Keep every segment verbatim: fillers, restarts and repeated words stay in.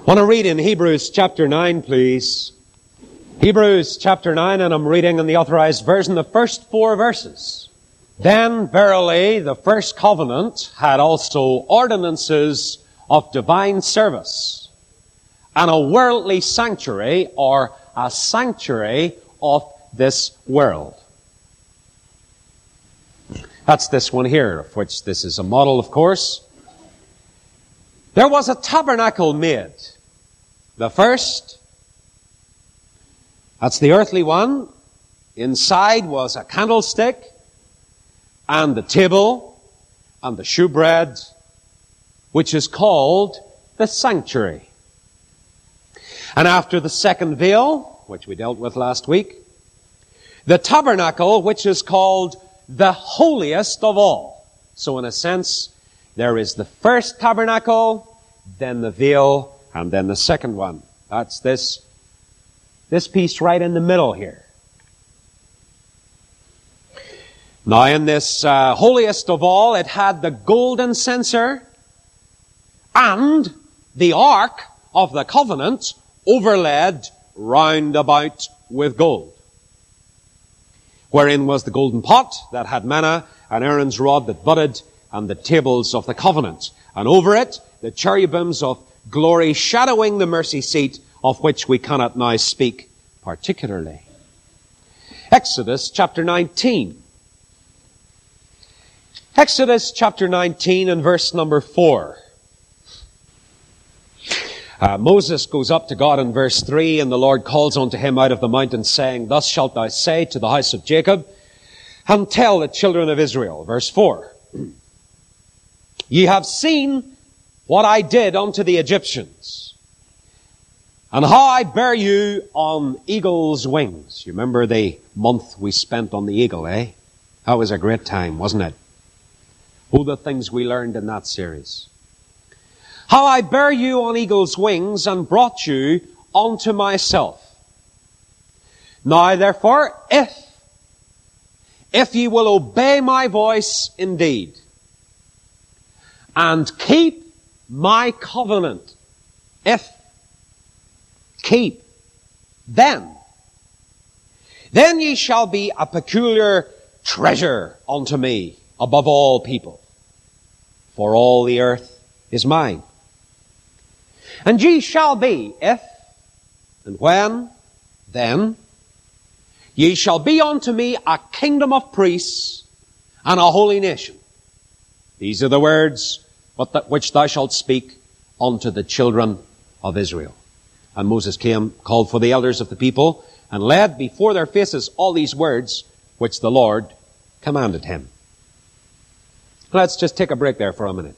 I want to read in Hebrews chapter nine, please. Hebrews chapter nine, and I'm reading in the Authorized Version the first four verses. Then verily the first covenant had also ordinances of divine service, and a worldly sanctuary, or a sanctuary of this world. That's this one here, of which this is a model, of course. There was a tabernacle made. The first, that's the earthly one. Inside was a candlestick, and the table, and the shewbread, which is called the sanctuary. And after the second veil, which we dealt with last week, the tabernacle, which is called the holiest of all. So in a sense, there is the first tabernacle, then the veil, and then the second one. That's this, this piece right in the middle here. Now in this uh, holiest of all, it had the golden censer and the ark of the covenant overlaid round about with gold, wherein was the golden pot that had manna, and Aaron's rod that budded, and the tables of the covenant. And over it, the cherubims of glory shadowing the mercy seat, of which we cannot now speak particularly. Exodus chapter nineteen. Exodus chapter nineteen and verse number four. Uh, Moses goes up to God in verse three, and the Lord calls unto him out of the mountain, saying, Thus shalt thou say to the house of Jacob, and tell the children of Israel. Verse four. Ye have seen what I did unto the Egyptians, and how I bare you on eagle's wings. You remember the month we spent on the eagle, eh? That was a great time, wasn't it? Oh, the things we learned in that series. How I bare you on eagle's wings, and brought you unto myself. Now therefore, if, if ye will obey my voice indeed, and keep my covenant, if, keep, then, then ye shall be a peculiar treasure unto me above all people, for all the earth is mine. And ye shall be, if, and when, then, ye shall be unto me a kingdom of priests and a holy nation. These are the words which thou shalt speak unto the children of Israel. And Moses came, called for the elders of the people, and led before their faces all these words which the Lord commanded him. Let's just take a break there for a minute.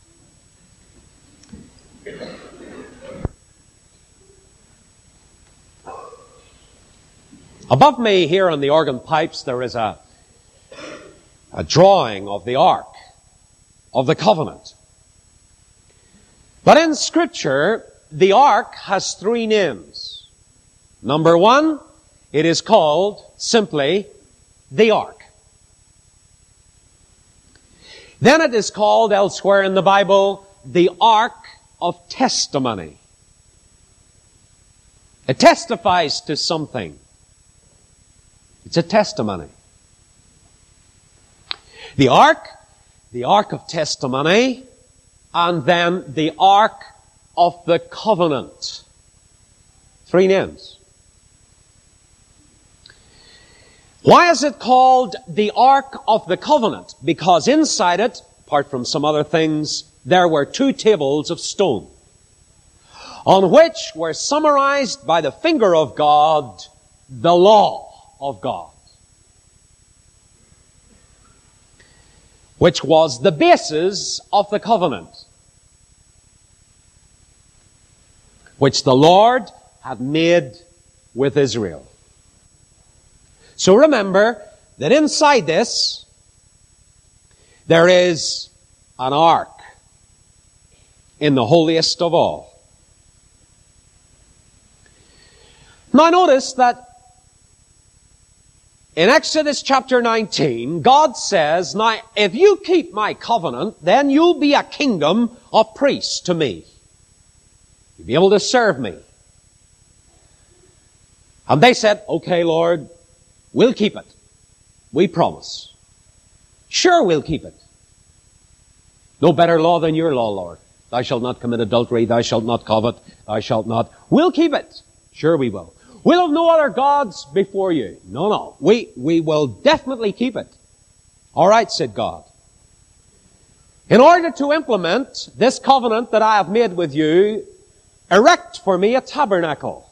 Above me here on the organ pipes there is a, a drawing of the Ark of the Covenant. But in Scripture, the Ark has three names. Number one, it is called simply the Ark. Then it is called elsewhere in the Bible the Ark of Testimony. It testifies to something. It's a testimony. The Ark, the Ark of Testimony, and then the Ark of the Covenant. Three names. Why is it called the Ark of the Covenant? Because inside it, apart from some other things, there were two tables of stone, on which were summarized by the finger of God the law of God, which was the basis of the covenant, which the Lord had made with Israel. So remember that inside this, there is an ark in the holiest of all. Now notice that in Exodus chapter nineteen, God says, now if you keep my covenant, then you'll be a kingdom of priests to me. You'll be able to serve me. And they said, okay, Lord, we'll keep it. We promise. Sure, we'll keep it. No better law than your law, Lord. Thou shalt not commit adultery, thou shalt not covet, thou shalt not. We'll keep it. Sure we will. We'll have no other gods before you. No, no. We, we will definitely keep it. All right, said God. In order to implement this covenant that I have made with you, erect for me a tabernacle.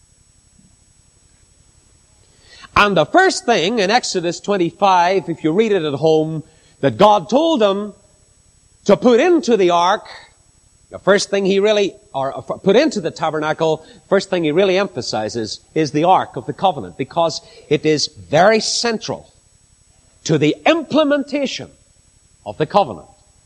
And the first thing in Exodus twenty-five, if you read it at home, that God told them to put into the ark, the first thing he really, or put into the tabernacle, first thing he really emphasizes is the Ark of the Covenant, because it is very central to the implementation of the covenant.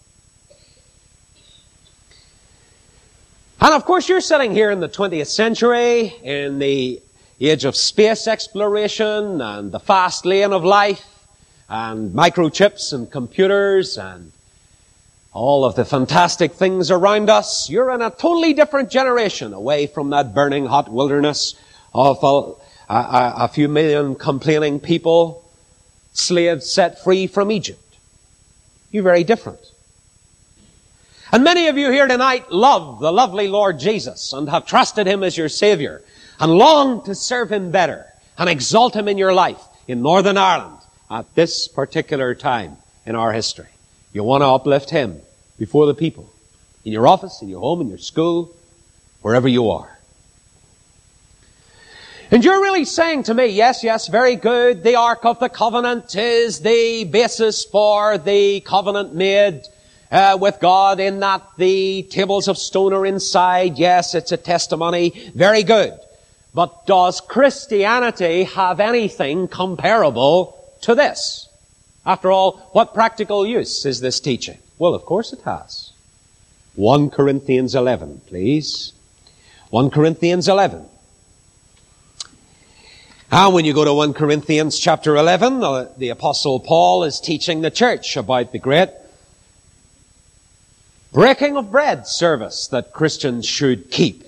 And of course you're sitting here in the twentieth century, in the age of space exploration and the fast lane of life, and microchips and computers and all of the fantastic things around us. You're in a totally different generation, away from that burning hot wilderness of a, a, a few million complaining people, slaves set free from Egypt. You're very different. And many of you here tonight love the lovely Lord Jesus and have trusted Him as your Savior and long to serve Him better and exalt Him in your life in Northern Ireland at this particular time in our history. You want to uplift Him before the people, in your office, in your home, in your school, wherever you are. And you're really saying to me, yes, yes, very good, the Ark of the Covenant is the basis for the covenant made uh, with God, in that the tables of stone are inside. Yes, it's a testimony. Very good. But does Christianity have anything comparable to this? After all, what practical use is this teaching? Well, of course it has. First Corinthians eleven, please. First Corinthians eleven. And when you go to First Corinthians chapter eleven, the, the Apostle Paul is teaching the church about the great breaking of bread service that Christians should keep.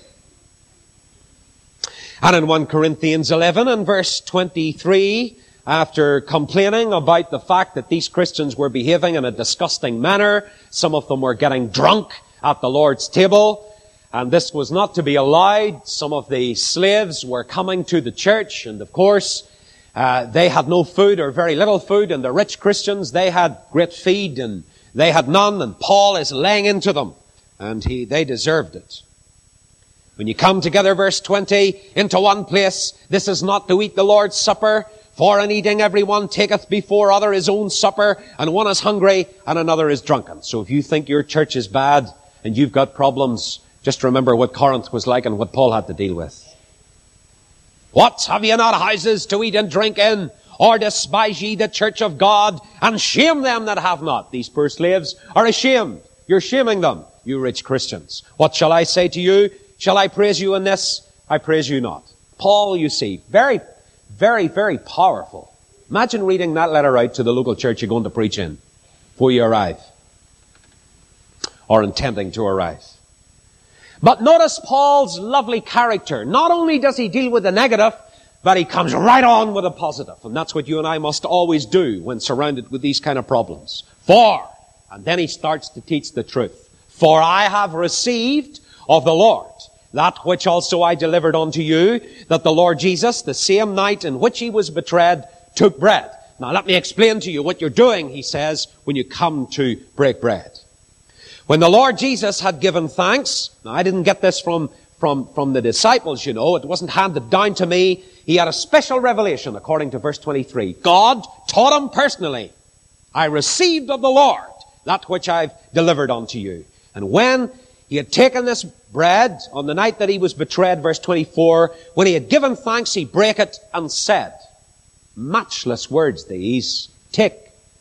And in First Corinthians eleven and verse twenty-three, after complaining about the fact that these Christians were behaving in a disgusting manner, some of them were getting drunk at the Lord's table, and this was not to be allowed. Some of the slaves were coming to the church, and of course, uh, they had no food or very little food, and the rich Christians, they had great feed, and they had none, and Paul is laying into them, and he, they deserved it. When you come together, verse twenty, into one place, this is not to eat the Lord's Supper, for in eating everyone taketh before other his own supper, and one is hungry, and another is drunken. So if you think your church is bad, and you've got problems, just remember what Corinth was like and what Paul had to deal with. What, have ye not houses to eat and drink in? Or despise ye the church of God, and shame them that have not? These poor slaves are ashamed. You're shaming them, you rich Christians. What shall I say to you? Shall I praise you in this? I praise you not. Paul, you see, very, very, very powerful. Imagine reading that letter out to the local church you're going to preach in before you arrive, or intending to arrive. But notice Paul's lovely character. Not only does he deal with the negative, but he comes right on with the positive. And that's what you and I must always do when surrounded with these kind of problems. For, and then he starts to teach the truth. For I have received of the Lord that which also I delivered unto you, that the Lord Jesus, the same night in which he was betrayed, took bread. Now let me explain to you what you're doing, he says, when you come to break bread. When the Lord Jesus had given thanks, now I didn't get this from, from, from the disciples, you know, it wasn't handed down to me. He had a special revelation according to verse twenty-three. God taught him personally, I received of the Lord that which I've delivered unto you. And when he had taken this bread on the night that he was betrayed, verse twenty-four, when he had given thanks, he brake it and said, matchless words these, take,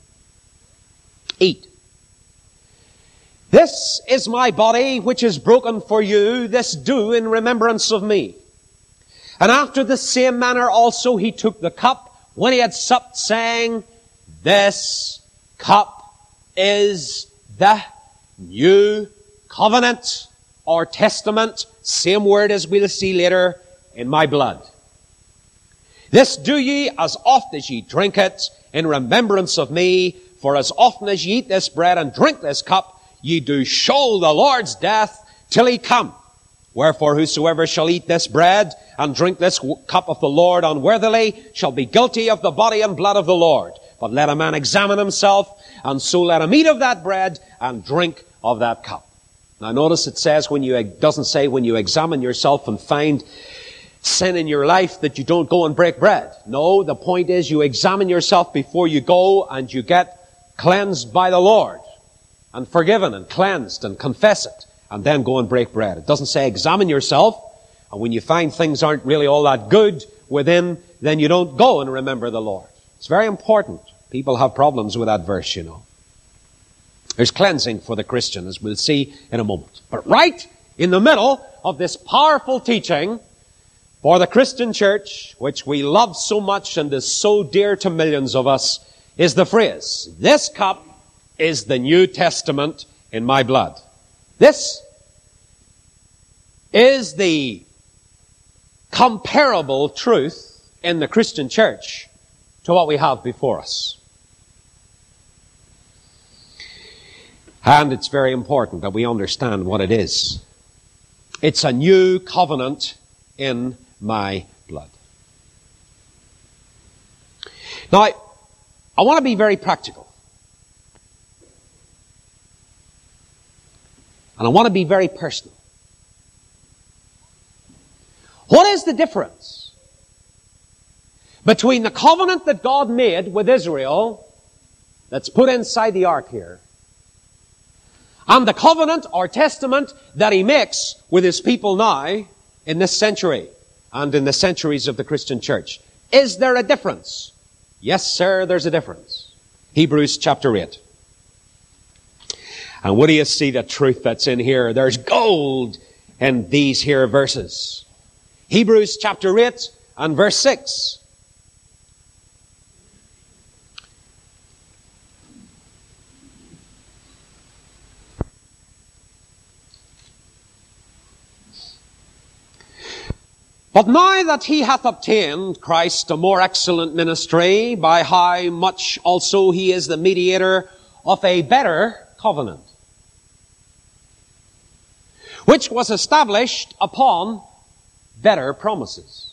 eat. This is my body which is broken for you, this do in remembrance of me. And after the same manner also he took the cup when he had supped, saying, this cup is the new covenant or testament Same word as we'll see later, in my blood. This do ye as oft as ye drink it in remembrance of me. For as often as ye eat this bread and drink this cup, ye do show the Lord's death till he come. Wherefore whosoever shall eat this bread and drink this cup of the Lord unworthily shall be guilty of the body and blood of the Lord. But let a man examine himself, and so let him eat of that bread and drink of that cup. Now notice it says when you, it doesn't say when you examine yourself and find sin in your life that you don't go and break bread. No, the point is you examine yourself before you go and you get cleansed by the Lord and forgiven and cleansed and confess it and then go and break bread. It doesn't say examine yourself, and when you find things aren't really all that good within, then you don't go and remember the Lord. It's very important. People have problems with that verse, you know. There's cleansing for the Christian, as we'll see in a moment. But right in the middle of this powerful teaching for the Christian church, which we love so much and is so dear to millions of us, is the phrase, this cup is the New Testament in my blood. This is the comparable truth in the Christian church to what we have before us. And it's very important that we understand what it is. It's a new covenant in my blood. Now, I want to be very practical. And I want to be very personal. What is the difference between the covenant that God made with Israel, that's put inside the ark here, and the covenant or testament that he makes with his people now in this century and in the centuries of the Christian church? Is there a difference? Yes, sir, there's a difference. Hebrews chapter eight. And what do you see the truth that's in here? There's gold in these here verses. Hebrews chapter eight and verse six. But now that he hath obtained Christ a more excellent ministry, by how much also he is the mediator of a better covenant, which was established upon better promises.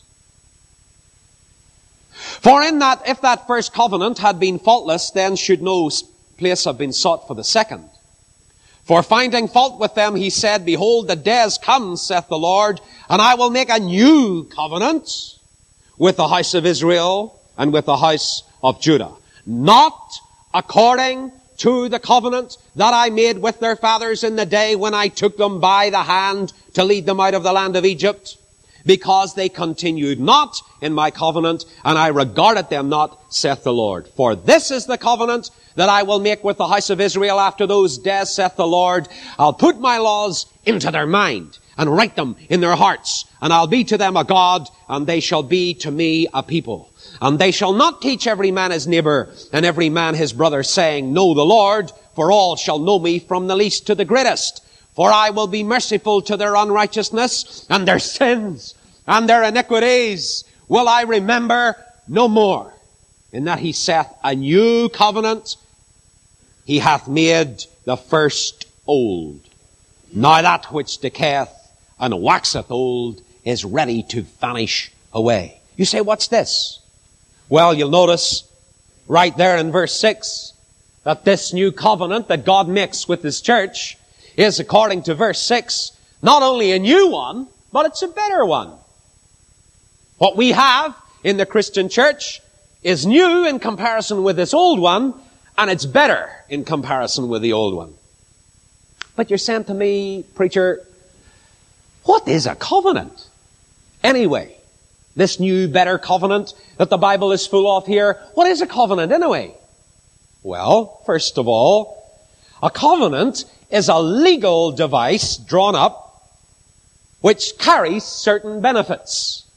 For in that, if that first covenant had been faultless, then should no place have been sought for the second. For finding fault with them, he said, Behold, the days come, saith the Lord, and I will make a new covenant with the house of Israel and with the house of Judah. Not according to the covenant that I made with their fathers in the day when I took them by the hand to lead them out of the land of Egypt, because they continued not in my covenant, and I regarded them not, saith the Lord. For this is the covenant that I will make with the house of Israel after those days, saith the Lord. I'll put my laws into their mind and write them in their hearts, and I'll be to them a God, and they shall be to me a people. And they shall not teach every man his neighbor and every man his brother, saying, Know the Lord, for all shall know me from the least to the greatest. For I will be merciful to their unrighteousness, and their sins and their iniquities will I remember no more. In that he saith, A new covenant he hath made the first old. Now that which decayeth and waxeth old is ready to vanish away. You say, what's this? Well, you'll notice right there in verse six that this new covenant that God makes with his church is, according to verse six, not only a new one, but it's a better one. What we have in the Christian church is new in comparison with this old one, and it's better in comparison with the old one. But you're saying to me, preacher, what is a covenant? Anyway, this new, better covenant that the Bible is full of here, what is a covenant anyway? Well, first of all, a covenant is a legal device drawn up which carries certain benefits.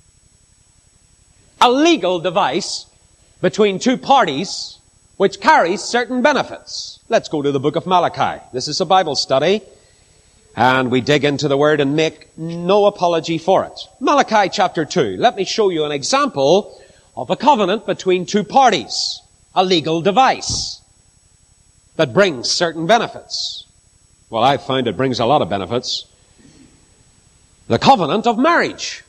A legal device between two parties which carries certain benefits. Let's go to the book of Malachi. This is a Bible study. And we dig into the word and make no apology for it. Malachi chapter two. Let me show you an example of a covenant between two parties. A legal device that brings certain benefits. Well, I've found it brings a lot of benefits. The covenant of marriage.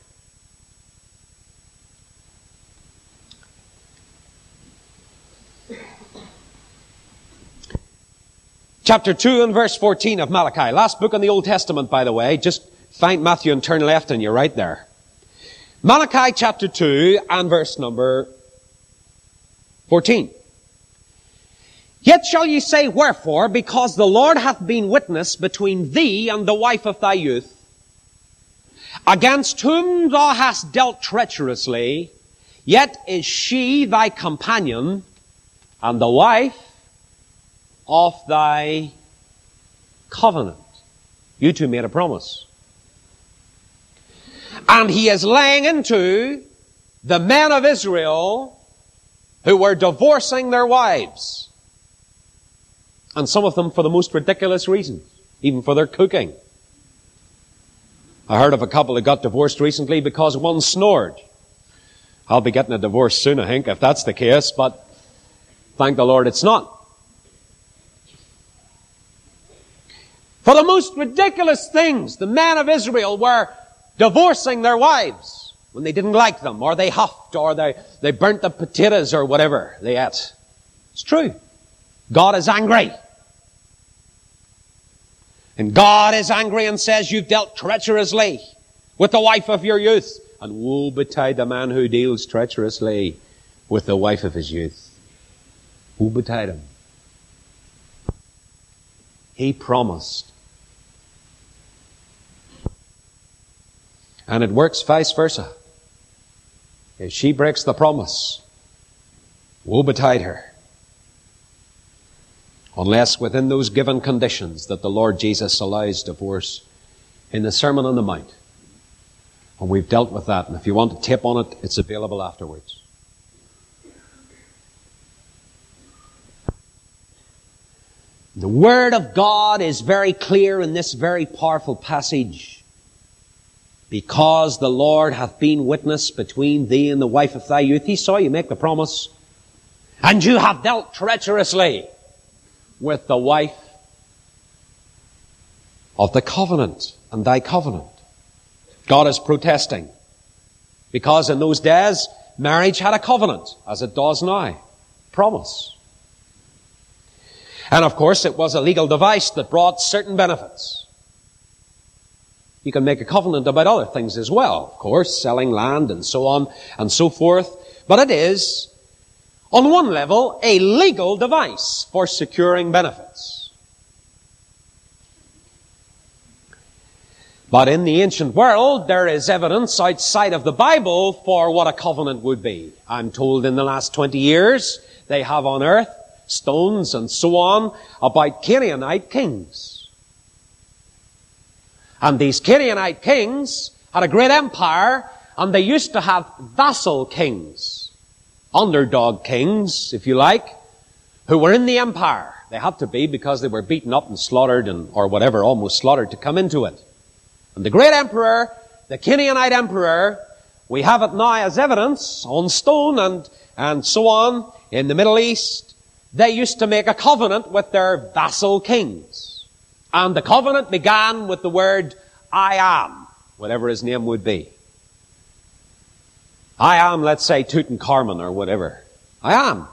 Chapter two and verse fourteen of Malachi. Last book in the Old Testament, by the way. Just find Matthew and turn left and you're right there. Malachi chapter two and verse number fourteen. Yet shall ye say, wherefore? Because the Lord hath been witness between thee and the wife of thy youth, against whom thou hast dealt treacherously, yet is she thy companion, and the wife of thy covenant. You two made a promise. And he is laying into the men of Israel who were divorcing their wives. And some of them for the most ridiculous reasons, even for their cooking. I heard of a couple who got divorced recently because one snored. I'll be getting a divorce soon, I think, if that's the case, but thank the Lord it's not. For the most ridiculous things, the men of Israel were divorcing their wives when they didn't like them, or they huffed, or they, they burnt the potatoes, or whatever they ate. It's true. God is angry. And God is angry and says, you've dealt treacherously with the wife of your youth. And woe betide the man who deals treacherously with the wife of his youth. Woe betide him. He promised. And it works vice versa. If she breaks the promise, woe betide her. Unless within those given conditions that the Lord Jesus allows divorce in the Sermon on the Mount. And we've dealt with that. And if you want a tip on it, it's available afterwards. The Word of God is very clear in this very powerful passage. Because the Lord hath been witness between thee and the wife of thy youth. He saw you make the promise. And you have dealt treacherously with the wife of the covenant and thy covenant. God is protesting. Because in those days, marriage had a covenant, as it does now. Promise. And of course, it was a legal device that brought certain benefits. You can make a covenant about other things as well, of course, selling land and so on and so forth. But it is, on one level, a legal device for securing benefits. But in the ancient world, there is evidence outside of the Bible for what a covenant would be. I'm told in the last twenty years, they have unearthed stones and so on about Canaanite kings. And these Canaanite kings had a great empire, and they used to have vassal kings, underdog kings, if you like, who were in the empire. They had to be because they were beaten up and slaughtered and, or whatever, almost slaughtered to come into it. And the great emperor, the Canaanite emperor, we have it now as evidence on stone and, and so on in the Middle East. They used to make a covenant with their vassal kings. And the covenant began with the word, I am, whatever his name would be. I am, let's say, Tutankhamun or whatever. I am.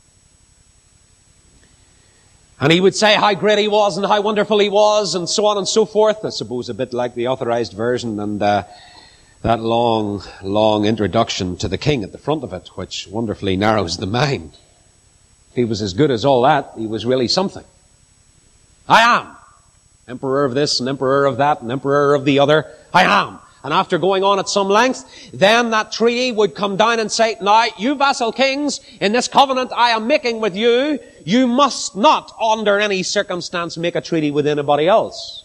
And he would say how great he was and how wonderful he was and so on and so forth. I suppose a bit like the authorized version and uh, that long, long introduction to the king at the front of it, which wonderfully narrows the mind. If he was as good as all that, he was really something. I am. Emperor of this and emperor of that and emperor of the other. I am. And after going on at some length, then that treaty would come down and say, now, you vassal kings, in this covenant I am making with you, you must not, under any circumstance, make a treaty with anybody else.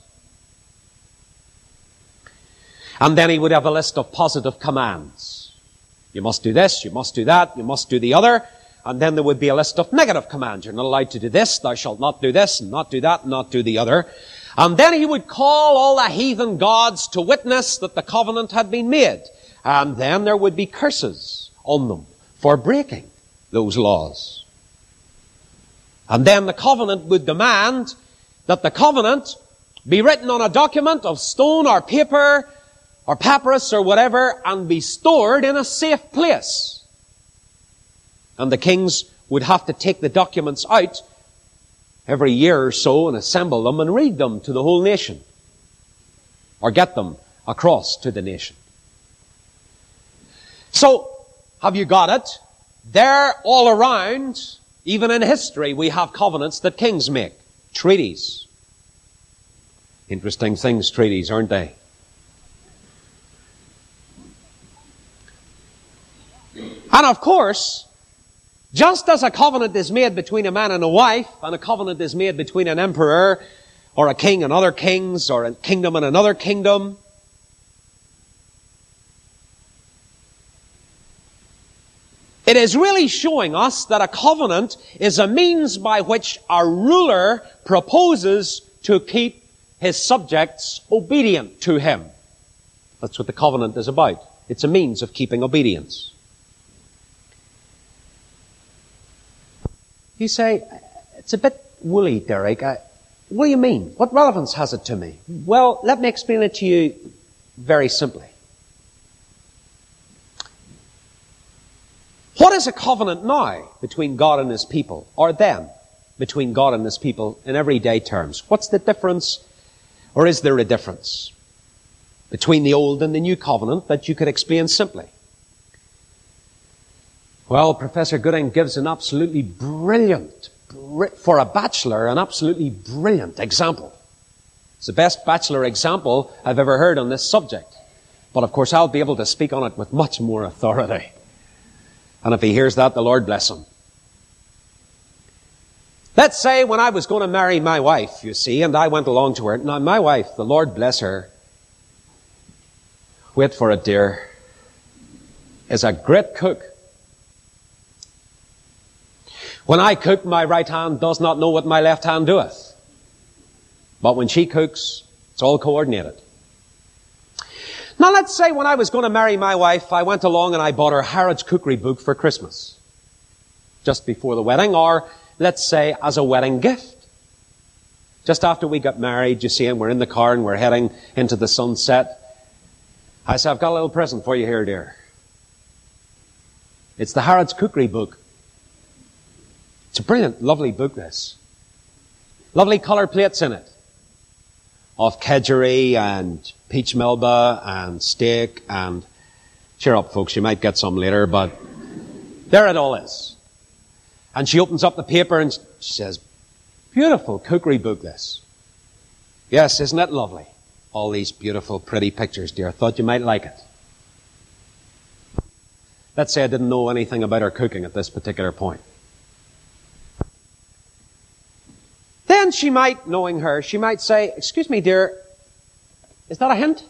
And then he would have a list of positive commands. You must do this, you must do that, you must do the other. And then there would be a list of negative commands. You're not allowed to do this, thou shalt not do this, and not do that, and not do the other. And then he would call all the heathen gods to witness that the covenant had been made. And then there would be curses on them for breaking those laws. And then the covenant would demand that the covenant be written on a document of stone or paper or papyrus or whatever and be stored in a safe place. And the kings would have to take the documents out every year or so and assemble them and read them to the whole nation, or get them across to the nation. So, have you got it? There, all around, even in history, we have covenants that kings make. Treaties. Interesting things, treaties, aren't they? And of course, just as a covenant is made between a man and a wife, and a covenant is made between an emperor, or a king and other kings, or a kingdom and another kingdom, it is really showing us that a covenant is a means by which a ruler proposes to keep his subjects obedient to him. That's what the covenant is about. It's a means of keeping obedience. You say, it's a bit woolly, Derek. I, what do you mean? What relevance has it to me? Well, let me explain it to you very simply. What is a covenant now between God and His people, or then between God and His people in everyday terms? What's the difference, or is there a difference between the old and the new covenant that you could explain simply? Well, Professor Gooding gives an absolutely brilliant, for a bachelor, an absolutely brilliant example. It's the best bachelor example I've ever heard on this subject. But of course, I'll be able to speak on it with much more authority. And if he hears that, the Lord bless him. Let's say when I was going to marry my wife, you see, and I went along to her. Now, my wife, the Lord bless her, wait for it, dear, is a great cook. When I cook, my right hand does not know what my left hand doeth. But when she cooks, it's all coordinated. Now let's say when I was going to marry my wife, I went along and I bought her Harrod's Cookery Book for Christmas. Just before the wedding, or let's say as a wedding gift. Just after we got married, you see, and we're in the car and we're heading into the sunset. I said, I've got a little present for you here, dear. It's the Harrod's Cookery Book. It's a brilliant, lovely book, this. Lovely colour plates in it. Of kedgeree and peach melba and steak and... Cheer up, folks, you might get some later, but there it all is. And she opens up the paper and she says, beautiful cookery book, this. Yes, isn't it lovely? All these beautiful, pretty pictures, dear. I thought you might like it. Let's say I didn't know anything about her cooking at this particular point. Then she might, knowing her, she might say, excuse me, dear, is that a hint?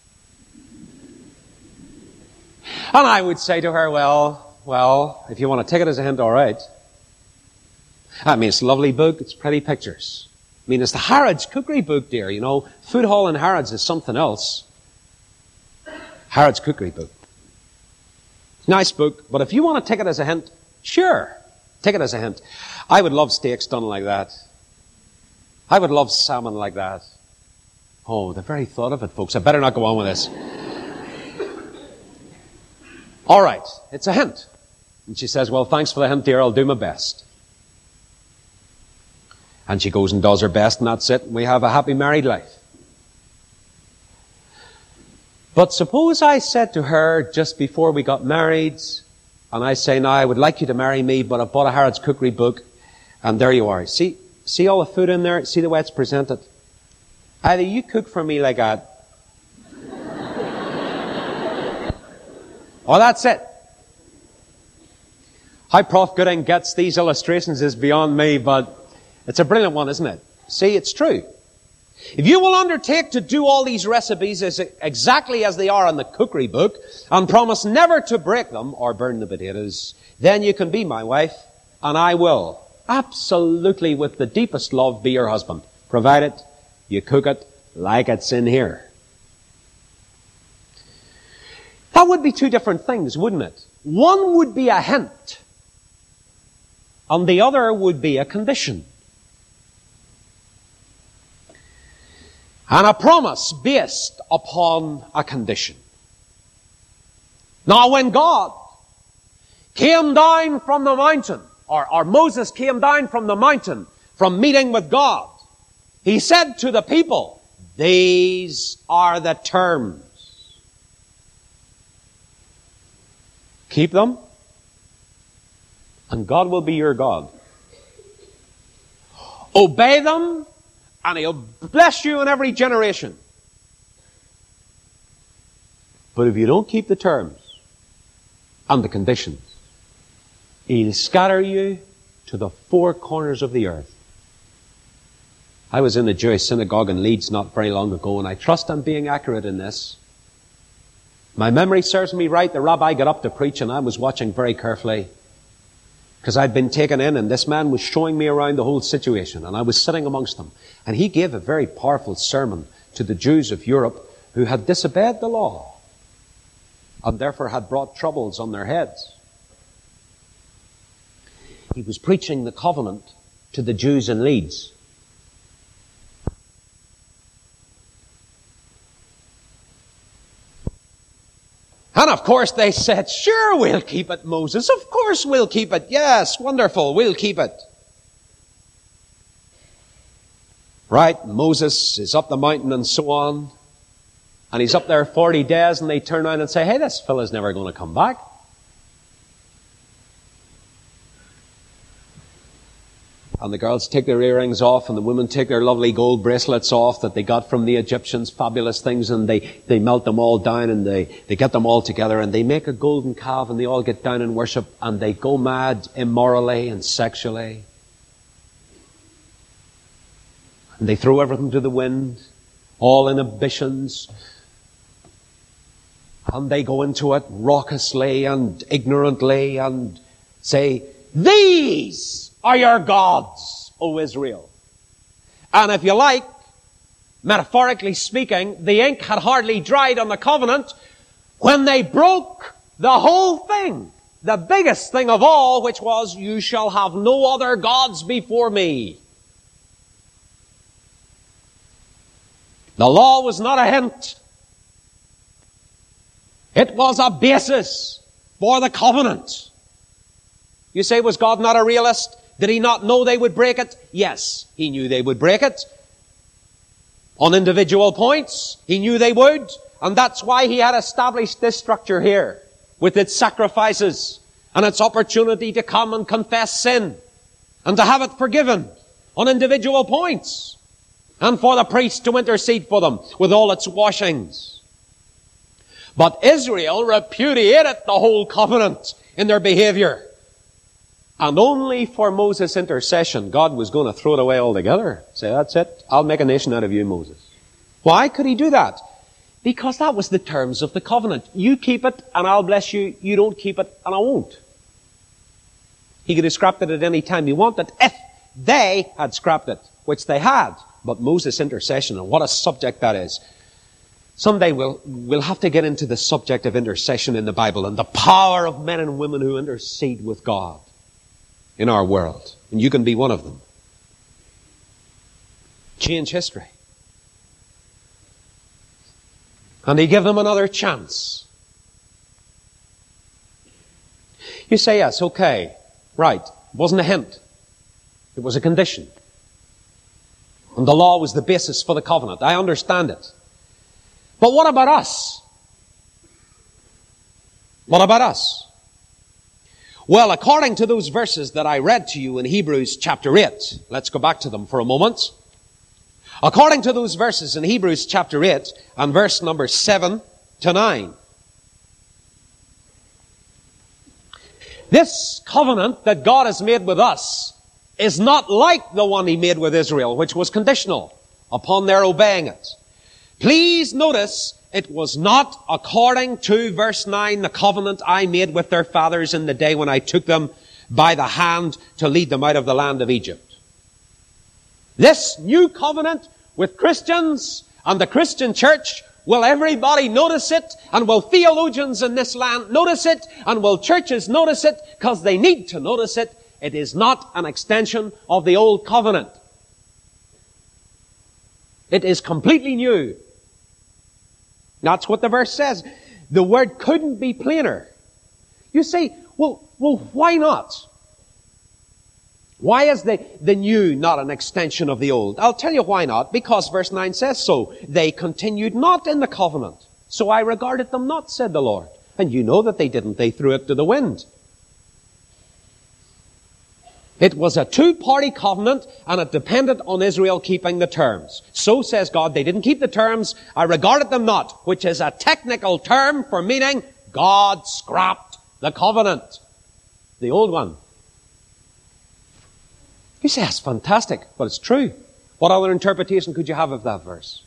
And I would say to her, well, well, if you want to take it as a hint, all right. I mean, it's a lovely book, it's pretty pictures. I mean, it's the Harrod's Cookery Book, dear, you know. Food Hall and Harrod's is something else. Harrod's Cookery Book. Nice book, but if you want to take it as a hint, sure, take it as a hint. I would love steaks done like that. I would love salmon like that. Oh, the very thought of it, folks. I better not go on with this. All right, it's a hint. And she says, well, thanks for the hint, dear. I'll do my best. And she goes and does her best, and that's it. And we have a happy married life. But suppose I said to her just before we got married, and I say, now, I would like you to marry me, but I've bought a Harrod's Cookery Book, and there you are. See? See all the food in there? See the way it's presented? Either you cook for me like that, or that's it. How Prof Gooding gets these illustrations is beyond me, but it's a brilliant one, isn't it? See, it's true. If you will undertake to do all these recipes as exactly as they are in the cookery book, and promise never to break them or burn the potatoes, then you can be my wife, and I will, absolutely with the deepest love, be your husband, provided You cook it like it's in here. That would be two different things, wouldn't it? One would be a hint, and the other would be a condition. And a promise based upon a condition. Now when God came down from the mountain, or, or Moses came down from the mountain, from meeting with God, he said to the people, these are the terms. Keep them, and God will be your God. Obey them, and He'll bless you in every generation. But if you don't keep the terms and the conditions, He'll scatter you to the four corners of the earth. I was in a Jewish synagogue in Leeds not very long ago, and I trust I'm being accurate in this. My memory serves me right. The rabbi got up to preach, and I was watching very carefully because I'd been taken in, and this man was showing me around the whole situation, and I was sitting amongst them. And he gave a very powerful sermon to the Jews of Europe who had disobeyed the law and therefore had brought troubles on their heads. He was preaching the covenant to the Jews in Leeds. And of course they said, sure, we'll keep it, Moses. Of course we'll keep it. Yes, wonderful, we'll keep it. Right, Moses is up the mountain and so on. And he's up there forty days, and they turn around and say, hey, this fella's never going to come back. And the girls take their earrings off, and the women take their lovely gold bracelets off that they got from the Egyptians, fabulous things, and they, they melt them all down, and they, they get them all together, and they make a golden calf, and they all get down and worship, and they go mad immorally and sexually. And they throw everything to the wind, all inhibitions, and they go into it raucously and ignorantly and say, these are your gods, O Israel. And if you like, metaphorically speaking, the ink had hardly dried on the covenant when they broke the whole thing. The biggest thing of all, which was, you shall have no other gods before me. The law was not a hint. It was a basis for the covenant. You say, was God not a realist? Did He not know they would break it? Yes, He knew they would break it. On individual points, He knew they would. And that's why He had established this structure here, with its sacrifices and its opportunity to come and confess sin and to have it forgiven on individual points, and for the priest to intercede for them with all its washings. But Israel repudiated the whole covenant in their behavior. And only for Moses' intercession, God was going to throw it away altogether. Say, that's it. I'll make a nation out of you, Moses. Why could He do that? Because that was the terms of the covenant. You keep it and I'll bless you. You don't keep it and I won't. He could have scrapped it at any time He wanted if they had scrapped it, which they had. But Moses' intercession, and what a subject that is. Someday we'll, we'll have to get into the subject of intercession in the Bible and the power of men and women who intercede with God in our world. And you can be one of them. Change history. And He gave them another chance. You say, yes, okay, right. It wasn't a hint. It was a condition. And the law was the basis for the covenant. I understand it. But what about us? What about us? Well, according to those verses that I read to you in Hebrews chapter eight, let's go back to them for a moment. According to those verses in Hebrews chapter eight and verse number seven to nine, this covenant that God has made with us is not like the one He made with Israel, which was conditional upon their obeying it. Please notice, it was not according to verse nine, the covenant I made with their fathers in the day when I took them by the hand to lead them out of the land of Egypt. This new covenant with Christians and the Christian church? Will everybody notice it? And will theologians in this land notice it? And will churches notice it? Because they need to notice it. It is not an extension of the old covenant. It is completely new. That's what the verse says. The word couldn't be plainer. You say, well, well, why not? Why is the, the new not an extension of the old? I'll tell you why not. Because verse nine says so. They continued not in the covenant. So I regarded them not, said the Lord. And you know that they didn't. They threw it to the wind. It was a two-party covenant, and it depended on Israel keeping the terms. So says God, they didn't keep the terms. I regarded them not, which is a technical term for meaning God scrapped the covenant. The old one. You say, that's fantastic, but it's true. What other interpretation could you have of that verse?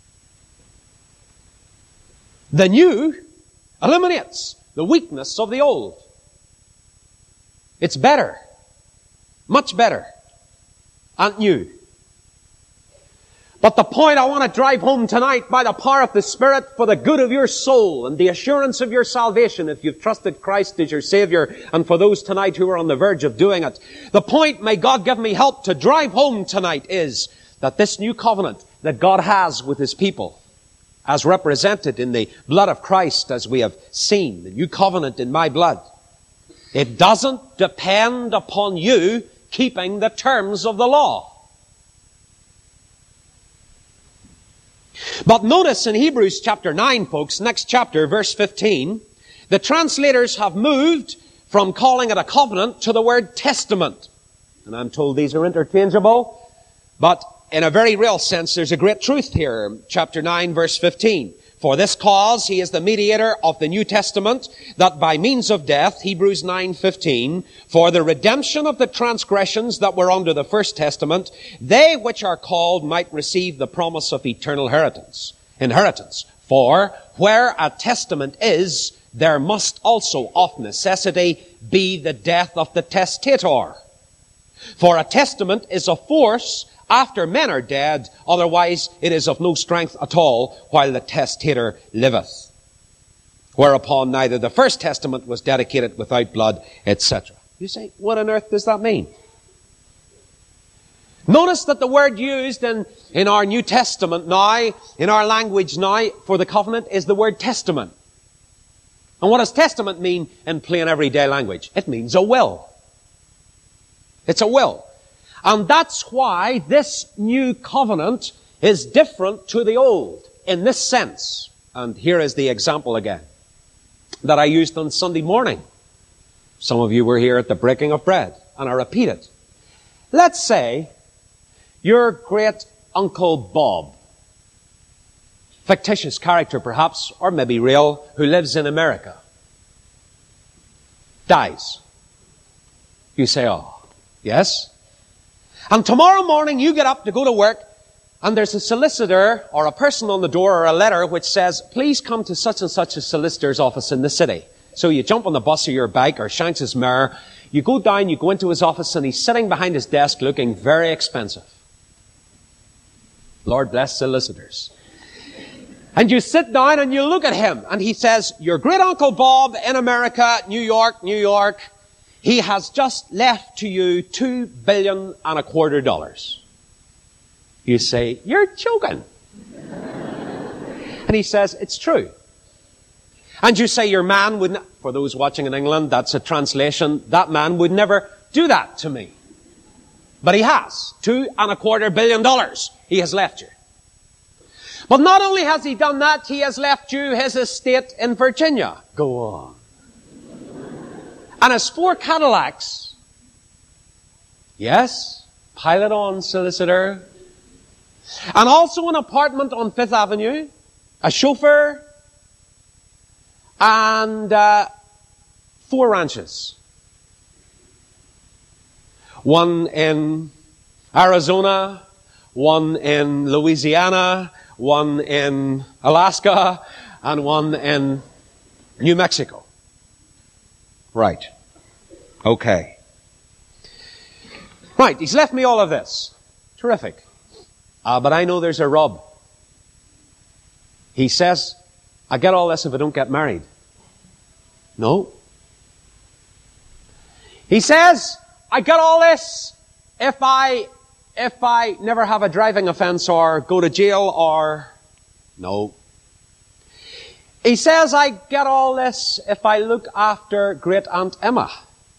The new eliminates the weakness of the old. It's better. Much better. And new. But the point I want to drive home tonight by the power of the Spirit for the good of your soul and the assurance of your salvation if you've trusted Christ as your Savior, and for those tonight who are on the verge of doing it. The point, may God give me help to drive home tonight, is that this new covenant that God has with His people, as represented in the blood of Christ, as we have seen, the new covenant in my blood, it doesn't depend upon you keeping the terms of the law. But notice in Hebrews chapter nine, folks, next chapter, verse fifteen, the translators have moved from calling it a covenant to the word testament. And I'm told these are interchangeable, but in a very real sense, there's a great truth here. Chapter nine, verse fifteen. For this cause he is the mediator of the New Testament, that by means of death, Hebrews nine fifteen, for the redemption of the transgressions that were under the first testament, they which are called might receive the promise of eternal inheritance. Inheritance. For where a testament is, there must also of necessity be the death of the testator. For a testament is a force after men are dead, otherwise it is of no strength at all while the testator liveth. Whereupon neither the first testament was dedicated without blood, et cetera. You say, what on earth does that mean? Notice that the word used in, in our New Testament now, in our language now, for the covenant is the word testament. And what does testament mean in plain everyday language? It means a will. It's a will. And that's why this new covenant is different to the old in this sense. And here is the example again that I used on Sunday morning. Some of you were here at the breaking of bread, and I repeat it. Let's say your great Uncle Bob, fictitious character perhaps, or maybe real, who lives in America, dies. You say, oh, yes? And tomorrow morning you get up to go to work, and there's a solicitor or a person on the door or a letter which says, please come to such and such a solicitor's office in the city. So you jump on the bus or your bike or Shanks' mare, you go down, you go into his office, and he's sitting behind his desk looking very expensive. Lord bless solicitors. And you sit down and you look at him, and he says, your great Uncle Bob in America, New York, New York, he has just left to you two billion and a quarter dollars. You say, you're joking. And he says, it's true. And you say, your man would, ne- for those watching in England, that's a translation, that man would never do that to me. But he has. Two and a quarter billion dollars he has left you. But not only has he done that, he has left you his estate in Virginia. Go on. And his four Cadillacs. Yes, pile it on, solicitor. And also an apartment on Fifth Avenue, a chauffeur, and uh, four ranches. One in Arizona, one in Louisiana, one in Alaska, and one in New Mexico. Right. Okay. Right, he's left me all of this. Terrific. Uh, but I know there's a rub. He says, I get all this if I don't get married. No. He says, I get all this if I, if I never have a driving offense or go to jail or... No. He says, I get all this if I look after Great Aunt Emma.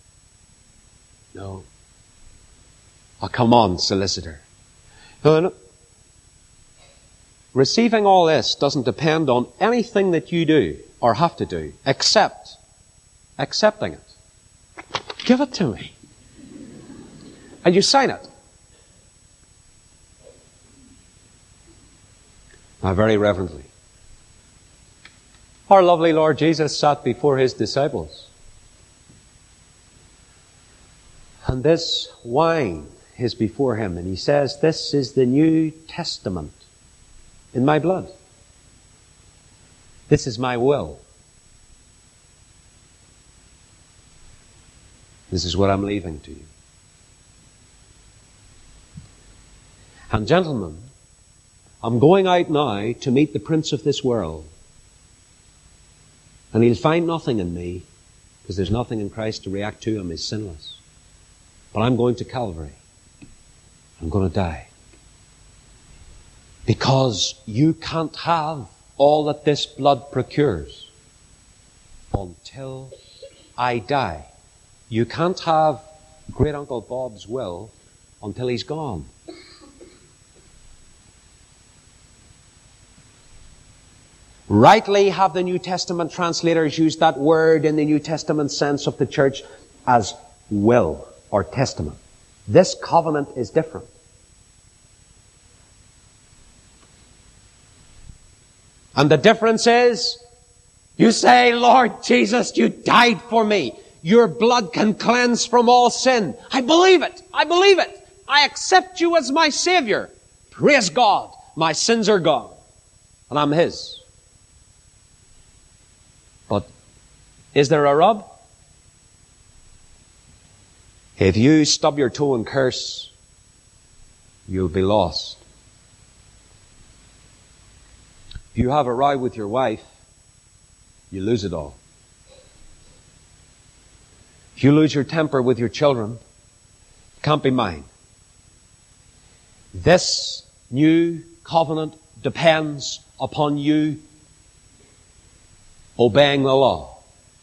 No. Oh, come on, solicitor. No, no. Receiving all this doesn't depend on anything that you do or have to do, except accepting it. Give it to me. And you sign it. Now, very reverently, our lovely Lord Jesus sat before His disciples. And this wine is before Him. And He says, this is the New Testament in my blood. This is my will. This is what I'm leaving to you. And gentlemen, I'm going out now to meet the prince of this world. And he'll find nothing in me, because there's nothing in Christ to react to him. He's sinless. But I'm going to Calvary. I'm going to die. Because you can't have all that this blood procures until I die. You can't have Great Uncle Bob's will until he's gone. Rightly have the New Testament translators used that word in the New Testament sense of the church as will or testament. This covenant is different. And the difference is, you say, Lord Jesus, you died for me. Your blood can cleanse from all sin. I believe it. I believe it. I accept you as my Savior. Praise God. My sins are gone. And I'm His. But is there a rub? If you stub your toe and curse, you'll be lost. If you have a row with your wife, you lose it all. If you lose your temper with your children, it can't be mine. This new covenant depends upon you obeying the law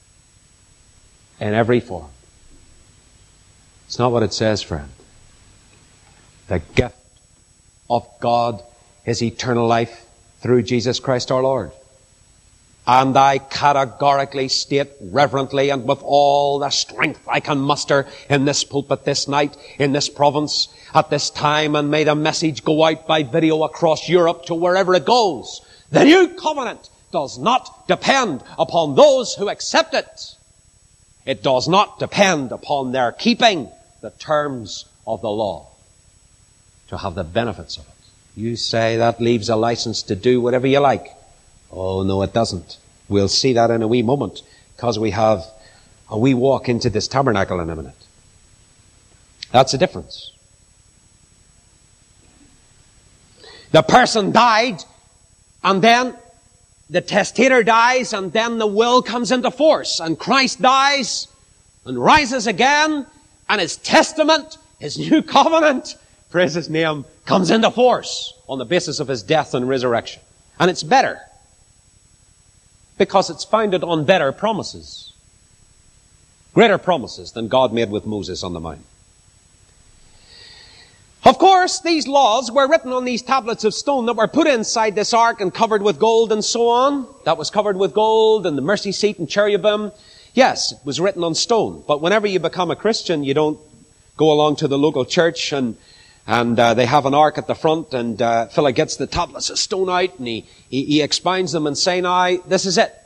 in every form. It's not what it says, friend. The gift of God is eternal life through Jesus Christ our Lord. And I categorically state reverently and with all the strength I can muster in this pulpit this night, in this province, at this time, and may the message go out by video across Europe to wherever it goes. The new covenant does not depend upon those who accept it. It does not depend upon their keeping the terms of the law to have the benefits of it. You say that leaves a license to do whatever you like. Oh, no, it doesn't. We'll see that in a wee moment, because we have a wee walk into this tabernacle in a minute. That's the difference. The person died, and then the testator dies, and then the will comes into force, and Christ dies and rises again, and His testament, His new covenant, praise His name, comes into force on the basis of His death and resurrection. And it's better, because it's founded on better promises. Greater promises than God made with Moses on the mount. Of course, these laws were written on these tablets of stone that were put inside this ark and covered with gold and so on. That was covered with gold, and the mercy seat and cherubim. Yes, it was written on stone. But whenever you become a Christian, you don't go along to the local church and And uh, they have an ark at the front, and uh, fella gets the tablets of stone out, and he, he, he expounds them and say, now, this is it.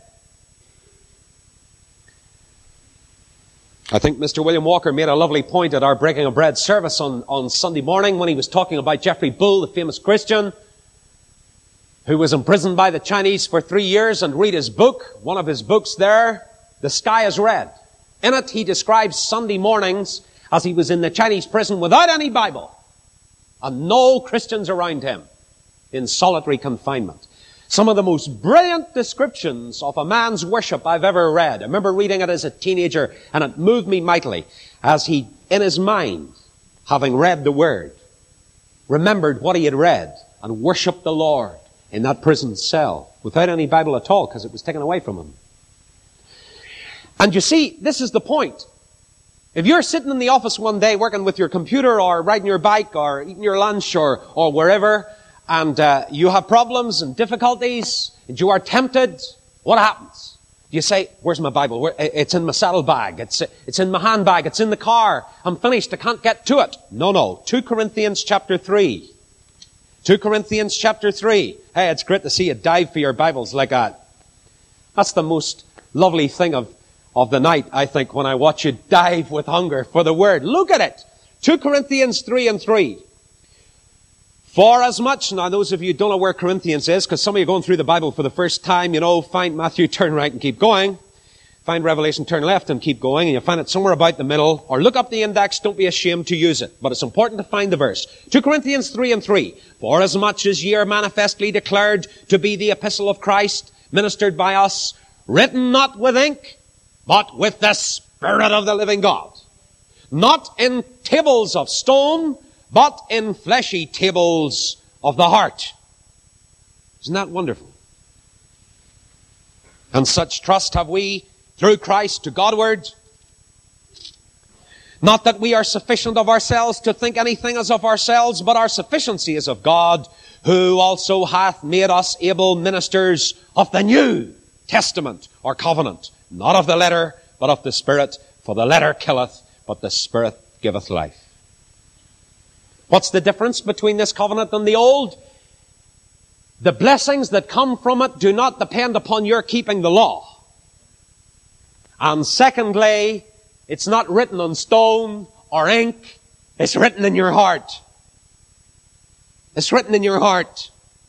I think Mister William Walker made a lovely point at our Breaking of Bread service on, on Sunday morning when he was talking about Geoffrey Bull, the famous Christian, who was imprisoned by the Chinese for three years, and read his book, one of his books there, The Sky is Red. In it, he describes Sunday mornings as he was in the Chinese prison without any Bible. and no Christians around him, in solitary confinement. Some of the most brilliant descriptions of a man's worship I've ever read. I remember reading it as a teenager, and it moved me mightily as he, in his mind, having read the Word, remembered what he had read and worshipped the Lord in that prison cell without any Bible at all because it was taken away from him. And you see, this is the point. If you're sitting in the office one day working with your computer or riding your bike or eating your lunch or, or wherever, and uh, you have problems and difficulties, and you are tempted, what happens? Do you say, where's my Bible? Where, it's in my saddlebag. It's, it's in my handbag. It's in the car. I'm finished. I can't get to it. No, no. Second Corinthians chapter three. Second Corinthians chapter three. Hey, it's great to see you dive for your Bibles like that. That's the most lovely thing of, of the night, I think, when I watch you dive with hunger for the Word. Look at it. Second Corinthians three and three. For as much, now those of you who don't know where Corinthians is, because some of you are going through the Bible for the first time, you know, find Matthew, turn right and keep going. Find Revelation, turn left and keep going, and you'll find it somewhere about the middle. Or look up the index, don't be ashamed to use it. But it's important to find the verse. Second Corinthians three and three. For as much as ye are manifestly declared to be the epistle of Christ, ministered by us, written not with ink, but with the Spirit of the living God. Not in tables of stone, but in fleshy tables of the heart. Isn't that wonderful? And such trust have we through Christ to Godward. Not that we are sufficient of ourselves to think anything as of ourselves, but our sufficiency is of God, who also hath made us able ministers of the New Testament or covenant, not of the letter, but of the Spirit. For the letter killeth, but the Spirit giveth life. What's the difference between this covenant and the old? The blessings that come from it do not depend upon your keeping the law. And secondly, it's not written on stone or ink. It's written in your heart. It's written in your heart.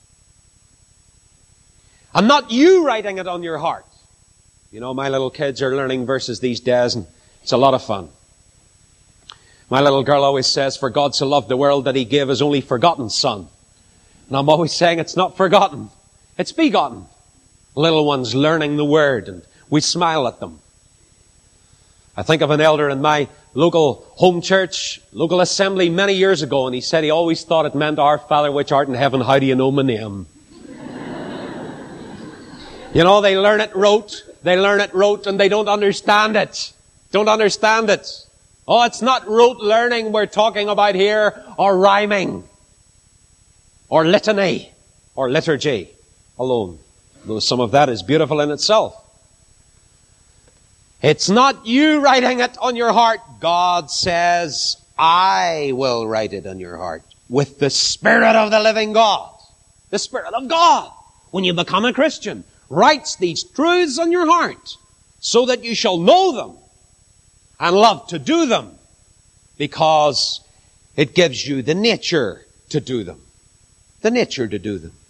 And not you writing it on your heart. You know, my little kids are learning verses these days, and it's a lot of fun. My little girl always says, for God so loved the world that he gave his only forgotten son. And I'm always saying it's not forgotten. It's begotten. Little ones learning the Word, and we smile at them. I think of an elder in my local home church, local assembly many years ago, and he said he always thought it meant, Our Father which art in heaven, how do you know my name? You know, they learn it rote, they learn it rote, and they don't understand it. Don't understand it. Oh, it's not rote learning we're talking about here, or rhyming, or litany, or liturgy alone. Though some of that is beautiful in itself. It's not you writing it on your heart. God says, I will write it on your heart with the Spirit of the living God. The Spirit of God, when you become a Christian, writes these truths on your heart so that you shall know them and love to do them, because it gives you the nature to do them. The nature to do them.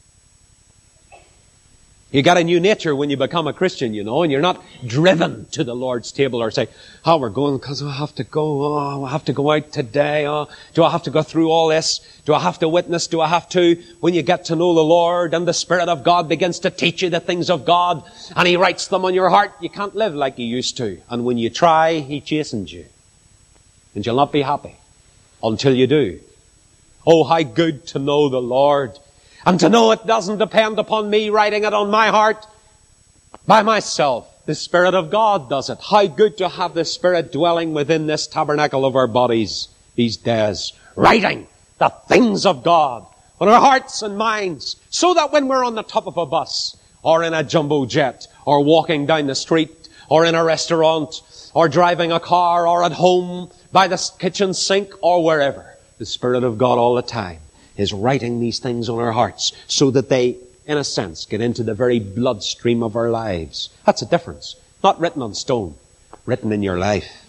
You got a new nature when you become a Christian, you know, and you're not driven to the Lord's table or say, oh, we're going because I have to go, oh, I have to go out today, oh, do I have to go through all this? Do I have to witness? Do I have to? When you get to know the Lord and the Spirit of God begins to teach you the things of God and He writes them on your heart, you can't live like you used to. And when you try, He chastens you. And you'll not be happy until you do. Oh, how good to know the Lord. And to know it doesn't depend upon me writing it on my heart by myself. The Spirit of God does it. How good to have the Spirit dwelling within this tabernacle of our bodies these days. Writing the things of God on our hearts and minds, so that when we're on the top of a bus, or in a jumbo jet, or walking down the street, or in a restaurant, or driving a car, or at home by the kitchen sink, or wherever, the Spirit of God all the time is writing these things on our hearts so that they, in a sense, get into the very bloodstream of our lives. That's a difference. Not written on stone, written in your life.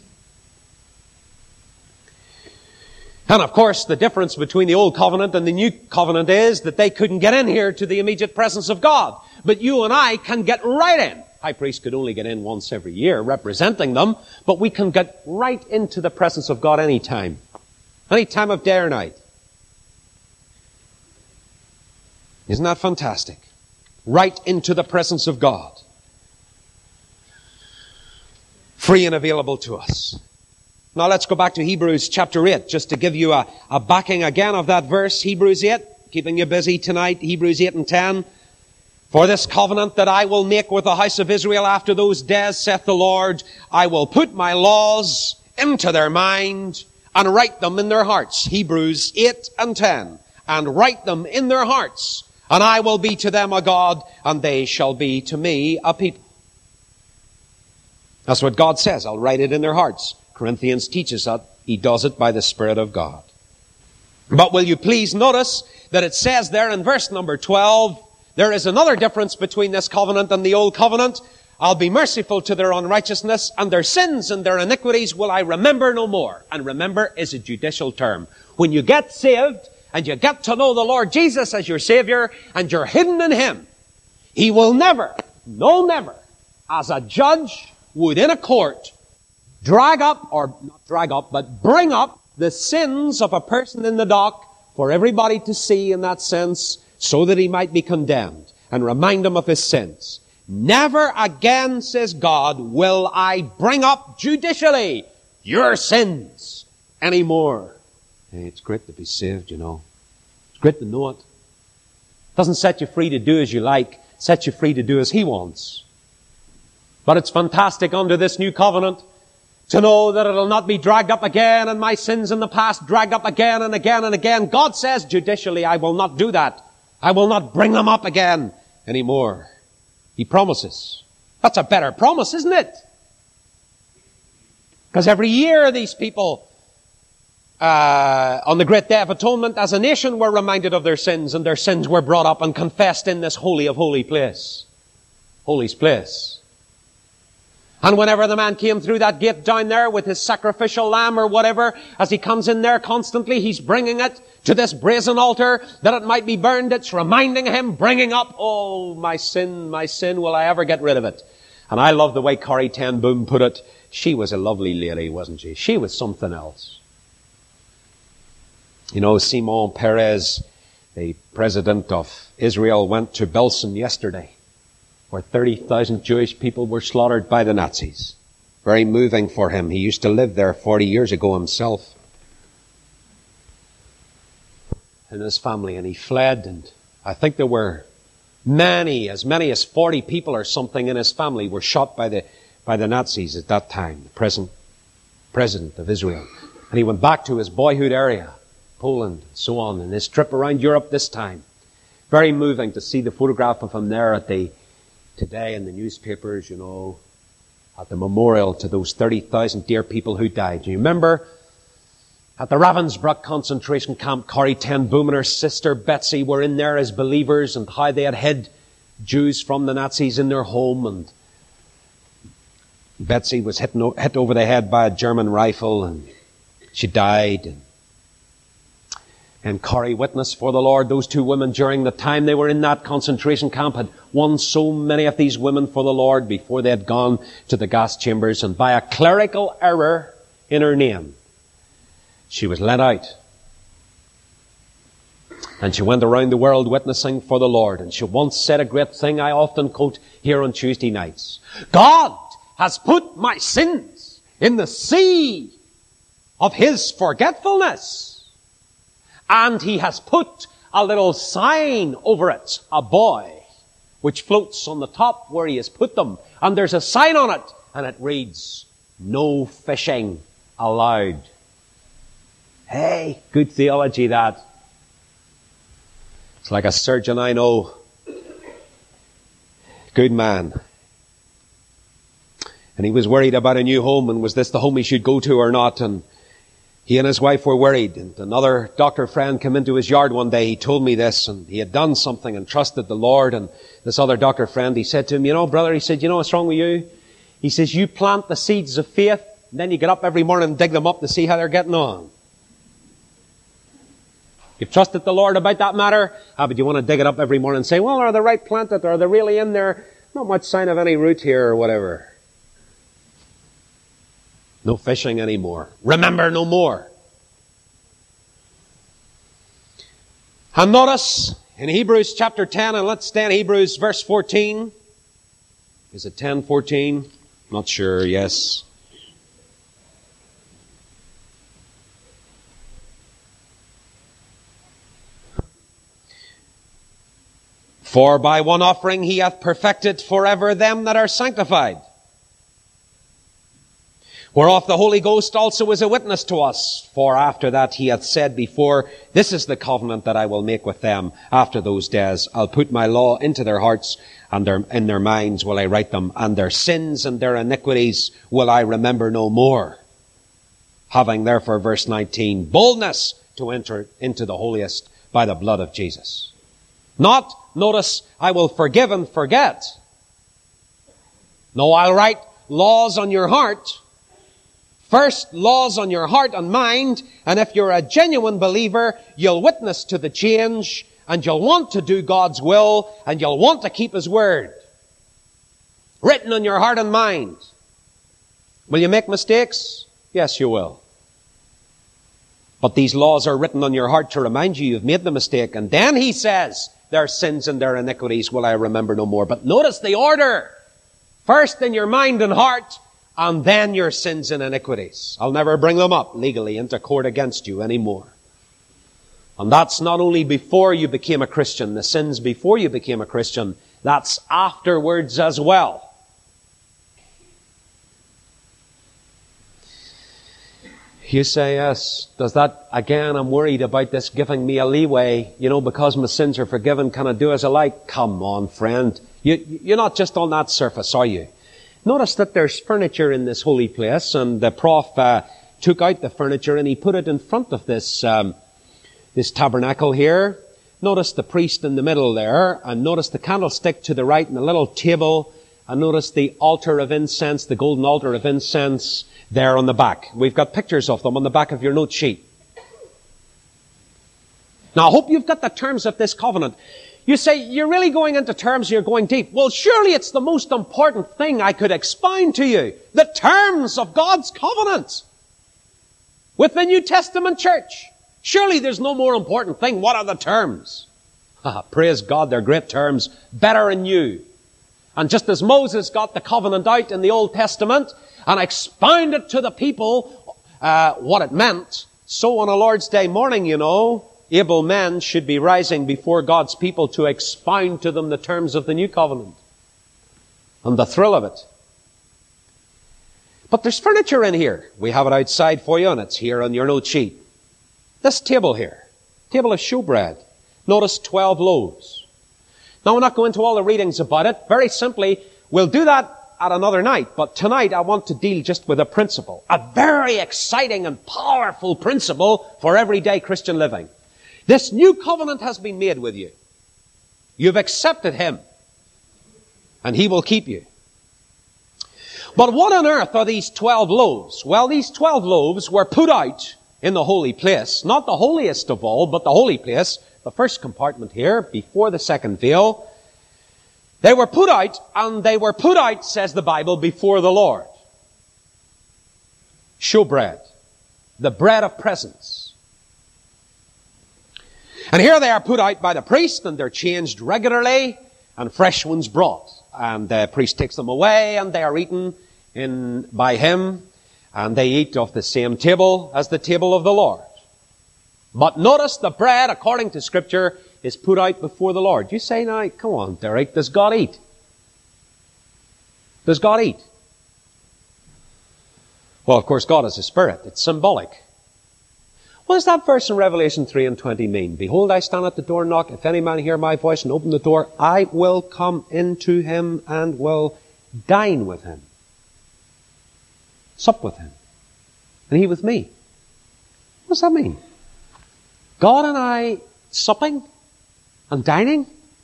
And of course, the difference between the Old Covenant and the New Covenant is that they couldn't get in here to the immediate presence of God. But you and I can get right in. High priest could only get in once every year, representing them, but we can get right into the presence of God any time. Any time of day or night. Isn't that fantastic? Right into the presence of God. Free and available to us. Now let's go back to Hebrews chapter eight, just to give you a, a backing again of that verse. Hebrews eight, keeping you busy tonight. Hebrews eight and ten. For this covenant that I will make with the house of Israel after those days, saith the Lord, I will put my laws into their mind and write them in their hearts. Hebrews eight and ten. And write them in their hearts. And I will be to them a God, and they shall be to me a people. That's what God says. I'll write it in their hearts. Corinthians teaches that He does it by the Spirit of God. But will you please notice that it says there in verse number twelve, there is another difference between this covenant and the old covenant. I'll be merciful to their unrighteousness, and their sins and their iniquities will I remember no more. And remember is a judicial term. When you get saved, and you get to know the Lord Jesus as your Savior, and you're hidden in Him, He will never, no never, as a judge would in a court, drag up, or not drag up, but bring up the sins of a person in the dock for everybody to see in that sense, so that he might be condemned, and remind him of his sins. Never again, says God, will I bring up judicially your sins anymore. Hey, it's great to be saved, you know. It's great to know it. It doesn't set you free to do as you like. It sets you free to do as He wants. But it's fantastic under this new covenant to know that it'll not be dragged up again, and my sins in the past dragged up again and again and again. God says judicially, I will not do that. I will not bring them up again anymore. He promises. That's a better promise, isn't it? Because every year these people, uh, on the great day of atonement, as a nation, were reminded of their sins, and their sins were brought up and confessed in this holy of holy place. Holiest place. And whenever the man came through that gate down there with his sacrificial lamb or whatever, as he comes in there constantly, he's bringing it to this brazen altar that it might be burned. It's reminding him, bringing up, oh, my sin, my sin, will I ever get rid of it? And I love the way Corrie ten Boom put it. She was a lovely lady, wasn't she? She was something else. You know, Simon Peres, the president of Israel, went to Belsen yesterday, where thirty thousand Jewish people were slaughtered by the Nazis. Very moving for him. He used to live there forty years ago himself. And his family, and he fled, and I think there were many, as many as forty people or something in his family were shot by the by the Nazis at that time, the present president of Israel. And he went back to his boyhood area, Poland, and so on, and his trip around Europe this time. Very moving to see the photograph of him there at the today in the newspapers, you know, at the memorial to those thirty thousand dear people who died. Do you remember at the Ravensbrück concentration camp, Corrie ten Boom and her sister Betsy were in there as believers, and how they had hid Jews from the Nazis in their home, and Betsy was hit, no, hit over the head by a German rifle, and she died. And, and Corrie witnessed for the Lord. Those two women, during the time they were in that concentration camp, had won so many of these women for the Lord before they had gone to the gas chambers. And by a clerical error in her name, she was let out. And she went around the world witnessing for the Lord. And she once said a great thing I often quote here on Tuesday nights. God has put my sins in the sea of His forgetfulness. And He has put a little sign over it, a buoy, which floats on the top where He has put them. And there's a sign on it, and it reads, no fishing allowed. Hey, good theology that. It's like a surgeon I know. Good man. And he was worried about a new home, and was this the home he should go to or not? And he and his wife were worried. And another doctor friend came into his yard one day. He told me this, and he had done something and trusted the Lord. And this other doctor friend, he said to him, you know, brother, he said, you know what's wrong with you? He says, you plant the seeds of faith, and then you get up every morning and dig them up to see how they're getting on. You've trusted the Lord about that matter, ah, but you want to dig it up every morning and say, well, are they right planted? Are they really in there? Not much sign of any root here or whatever. No fishing anymore. Remember no more. And notice, In Hebrews chapter ten, and let's stay in Hebrews verse fourteen. Is it ten, fourteen? Not sure, yes. For by one offering he hath perfected forever them that are sanctified. Whereof the Holy Ghost also is a witness to us. For after that he hath said before, this is the covenant that I will make with them after those days. I'll put my law into their hearts, and their, in their minds will I write them, and their sins and their iniquities will I remember no more. Having therefore, verse nineteen, boldness to enter into the holiest by the blood of Jesus. Not, notice, I will forgive and forget. No, I'll write laws on your heart. First, laws on your heart and mind, and if you're a genuine believer, you'll witness to the change, and you'll want to do God's will, and you'll want to keep His word. Written on your heart and mind. Will you make mistakes? Yes, you will. But these laws are written on your heart to remind you you've made the mistake, and then He says, their sins and their iniquities will I remember no more. But notice the order. First in your mind and heart, and then your sins and iniquities. I'll never bring them up legally into court against you anymore. And that's not only before you became a Christian, the sins before you became a Christian, that's afterwards as well. You say, yes, does that, again, I'm worried about this giving me a leeway, you know, because my sins are forgiven, can I do as I like? Come on, friend. You, you're not just on that surface, are you? Notice that there's furniture in this holy place, and the prof uh, took out the furniture and he put it in front of this, um, this tabernacle here. Notice the priest in the middle there, and notice the candlestick to the right and the little table, and notice the altar of incense, the golden altar of incense, there on the back. We've got pictures of them on the back of your note sheet. Now, I hope you've got the terms of this covenant. You say, you're really going into terms, you're going deep. Well, surely it's the most important thing I could expound to you. The terms of God's covenant with the New Testament church. Surely there's no more important thing. What are the terms? Ah, praise God, they're great terms. Better and new. And just as Moses got the covenant out in the Old Testament and expounded to the people uh, what it meant, so on a Lord's Day morning, you know, able men should be rising before God's people to expound to them the terms of the new covenant and the thrill of it. But there's furniture in here. We have it outside for you, and it's here on your note sheet. This table here, table of showbread. Notice twelve loaves. Now, we're not going into all the readings about it. Very simply, we'll do that at another night. But tonight, I want to deal just with a principle. A very exciting and powerful principle for everyday Christian living. This new covenant has been made with you. You've accepted Him. And He will keep you. But what on earth are these twelve loaves? Well, these twelve loaves were put out in the holy place. Not the holiest of all, but the holy place. The first compartment here, before the second veil. They were put out, and they were put out, says the Bible, before the Lord. Showbread. The bread of presence. And here they are put out by the priest, and they're changed regularly, and fresh ones brought. And the priest takes them away, and they are eaten in by him, and they eat off the same table as the table of the Lord. But notice the bread, according to Scripture, is put out before the Lord. You say, now, come on, Derek, does God eat? Does God eat? Well, of course, God is a spirit. It's symbolic. What does that verse in Revelation three and twenty mean? Behold, I stand at the door and knock. If any man hear my voice and open the door, I will come into him and will dine with him. Sup with him. And he with me. What does that mean? God and I supping and dining?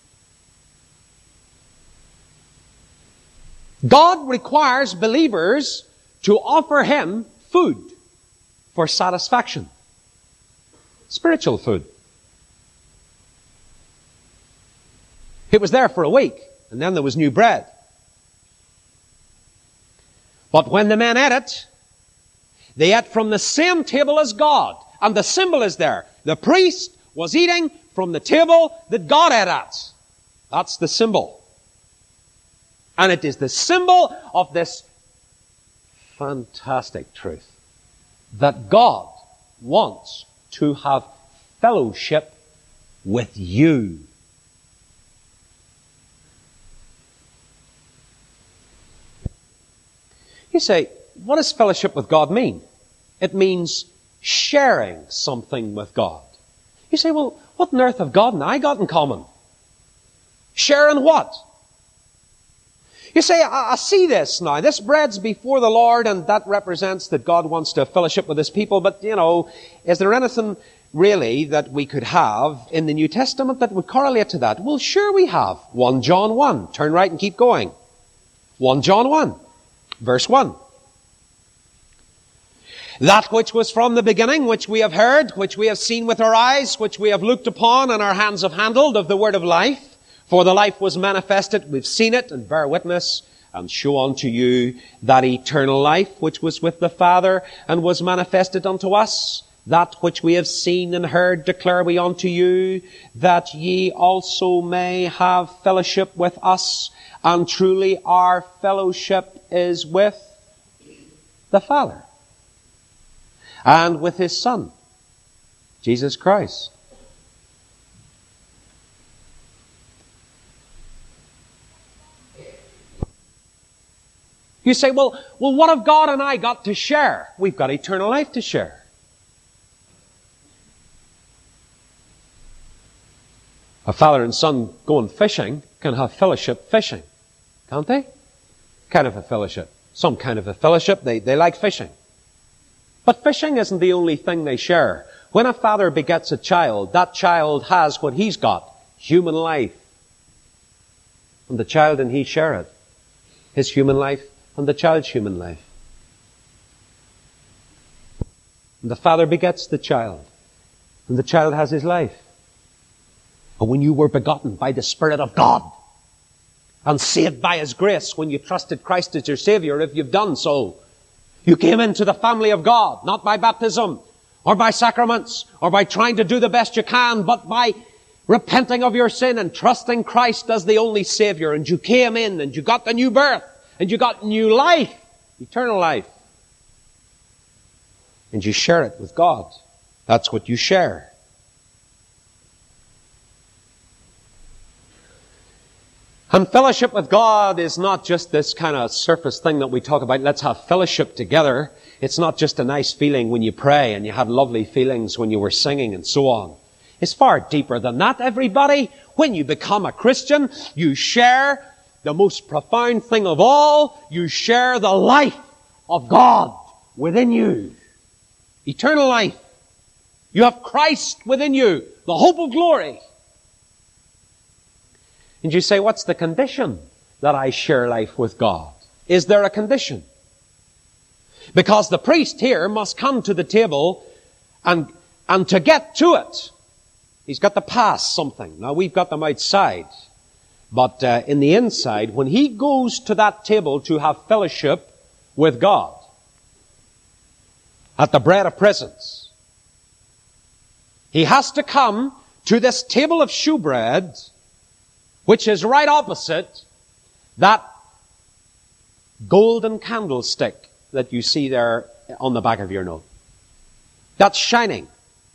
God requires believers to offer Him food for satisfaction. Spiritual food. It was there for a week, and then there was new bread. But when the men ate it, they ate from the same table as God. And the symbol is there. The priest was eating from the table that God ate at. That's the symbol. And it is the symbol of this fantastic truth that God wants to have fellowship with you. You say, what does fellowship with God mean? It means sharing something with God. You say, well, what on earth have God and I got in common? Sharing what? You say, I, I see this now. This bread's before the Lord, and that represents that God wants to fellowship with His people. But, you know, is there anything really that we could have in the New Testament that would correlate to that? Well, sure we have. First John one. Turn right and keep going. First John one, verse one. That which was from the beginning, which we have heard, which we have seen with our eyes, which we have looked upon and our hands have handled of the word of life. For the life was manifested, we've seen it and bear witness, and show unto you that eternal life which was with the Father and was manifested unto us. That which we have seen and heard declare we unto you, that ye also may have fellowship with us. And truly our fellowship is with the Father and with His Son, Jesus Christ. You say, well, well, what have God and I got to share? We've got eternal life to share. A father and son going fishing can have fellowship fishing, can't they? Kind of a fellowship. Some kind of a fellowship. They, they like fishing. But fishing isn't the only thing they share. When a father begets a child, that child has what he's got, human life. And the child and he share it. His human life and the child's human life. And the father begets the child. And the child has his life. And when you were begotten by the Spirit of God and saved by His grace, when you trusted Christ as your Savior, if you've done so, you came into the family of God, not by baptism or by sacraments or by trying to do the best you can, but by repenting of your sin and trusting Christ as the only Savior. And you came in and you got the new birth and you got new life, eternal life. And you share it with God. That's what you share. And fellowship with God is not just this kind of surface thing that we talk about. Let's have fellowship together. It's not just a nice feeling when you pray and you had lovely feelings when you were singing and so on. It's far deeper than that, everybody. When you become a Christian, you share the most profound thing of all. You share the life of God within you. Eternal life. You have Christ within you, the hope of glory. And you say, what's the condition that I share life with God? Is there a condition? Because the priest here must come to the table and, and to get to it, he's got to pass something. Now we've got them outside. But uh, in the inside, when he goes to that table to have fellowship with God, at the bread of presence, he has to come to this table of shewbread, which is right opposite that golden candlestick that you see there on the back of your note. That's shining.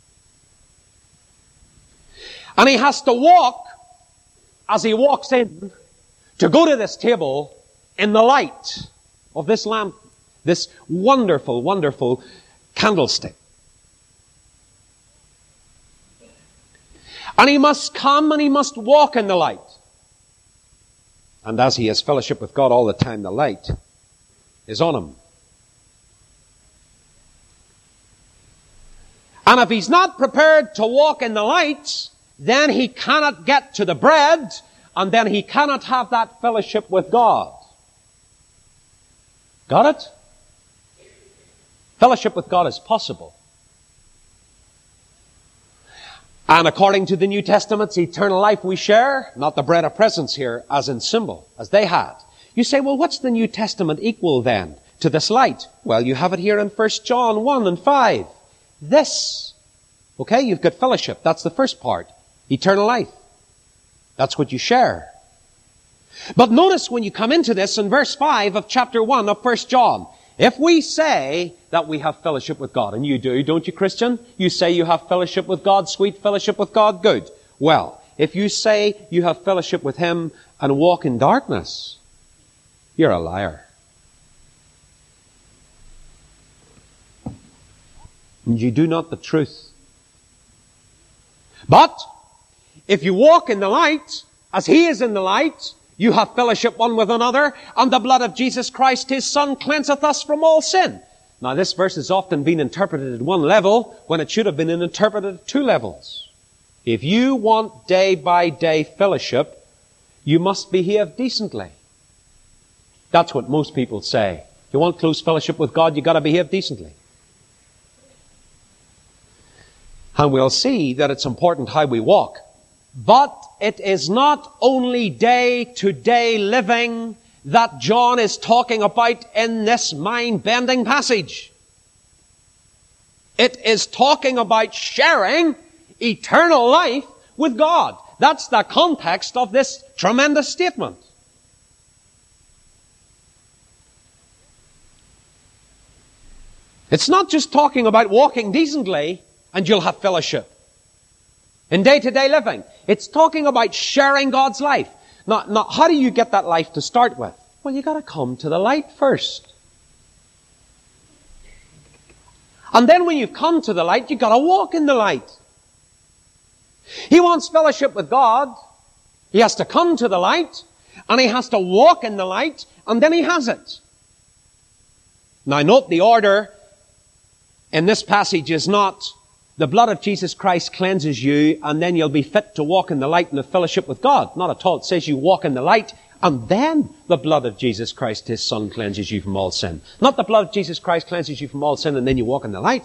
And he has to walk, as he walks in, to go to this table in the light of this lamp, this wonderful, wonderful candlestick. And he must come and he must walk in the light. And as he has fellowship with God all the time, the light is on him. And if he's not prepared to walk in the light, then he cannot get to the bread, and then he cannot have that fellowship with God. Got it? Fellowship with God is possible. And according to the New Testament's eternal life we share, not the bread of presence here as in symbol, as they had. You say, well, what's the New Testament equal then to this light? Well, you have it here in First John one and five. This Okay, you've got fellowship. That's the first part. Eternal life. That's what you share. But notice when you come into this in verse five of chapter one of First John, if we say that we have fellowship with God, and you do, don't you, Christian? You say you have fellowship with God, sweet fellowship with God, good. Well, if you say you have fellowship with Him and walk in darkness, you're a liar. And you do not the truth. But if you walk in the light, as He is in the light, you have fellowship one with another, and the blood of Jesus Christ, His Son, cleanseth us from all sin. Now this verse has often been interpreted at one level, when it should have been interpreted at two levels. If you want day by day fellowship, you must behave decently. That's what most people say. If you want close fellowship with God, you've got to behave decently. And we'll see that it's important how we walk. But it is not only day-to-day living that John is talking about in this mind-bending passage. It is talking about sharing eternal life with God. That's the context of this tremendous statement. It's not just talking about walking decently and you'll have fellowship in day-to-day living. It's talking about sharing God's life. Now, now, how do you get that life to start with? Well, you got to come to the light first. And then when you've come to the light, you've got to walk in the light. He wants fellowship with God. He has to come to the light, and he has to walk in the light, and then he has it. Now note the order in this passage is not the blood of Jesus Christ cleanses you, and then you'll be fit to walk in the light and have fellowship with God. Not at all. It says you walk in the light, and then the blood of Jesus Christ, His Son, cleanses you from all sin. Not the blood of Jesus Christ cleanses you from all sin, and then you walk in the light.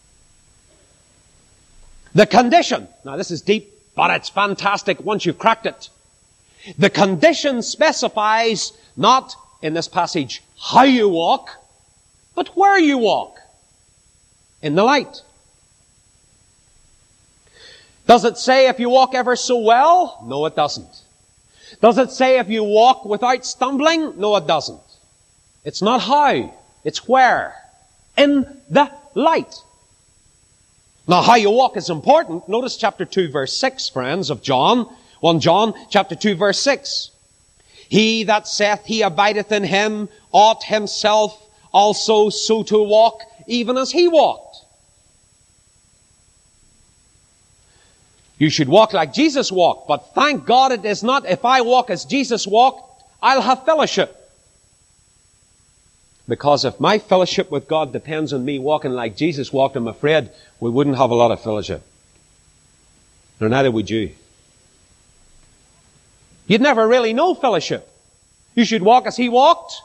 The condition. Now this is deep, but it's fantastic once you've cracked it. The condition specifies not, in this passage, how you walk, but where you walk. In the light. Does it say if you walk ever so well? No, it doesn't. Does it say if you walk without stumbling? No, it doesn't. It's not how. It's where. In the light. Now, how you walk is important. Notice chapter two, verse six, friends, of John. First John, chapter two, verse six. He that saith he abideth in Him ought himself also so to walk, even as He walked. You should walk like Jesus walked, but thank God it is not if I walk as Jesus walked, I'll have fellowship. Because if my fellowship with God depends on me walking like Jesus walked, I'm afraid we wouldn't have a lot of fellowship. Nor neither would you. You'd never really know fellowship. You should walk as He walked.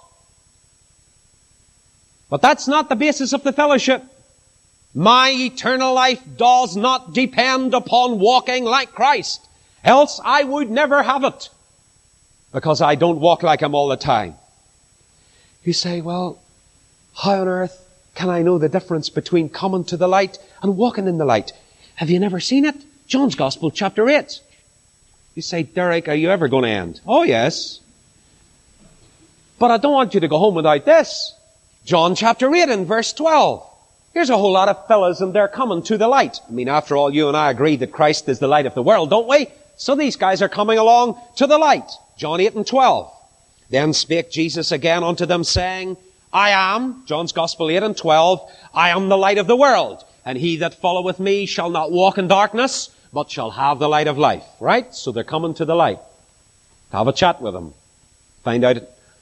But that's not the basis of the fellowship. My eternal life does not depend upon walking like Christ. Else I would never have it. Because I don't walk like Him all the time. You say, well, how on earth can I know the difference between coming to the light and walking in the light? Have you never seen it? John's Gospel, chapter eight. You say, Derek, are you ever going to end? Oh, yes. But I don't want you to go home without this. John chapter eight and verse twelve. Here's a whole lot of fellas and they're coming to the light. I mean, after all, you and I agree that Christ is the light of the world, don't we? So these guys are coming along to the light. John eight and twelve. Then spake Jesus again unto them, saying, I am, John's Gospel eight and twelve, I am the light of the world. And he that followeth me shall not walk in darkness, but shall have the light of life. Right? So they're coming to the light. Have a chat with him. Find out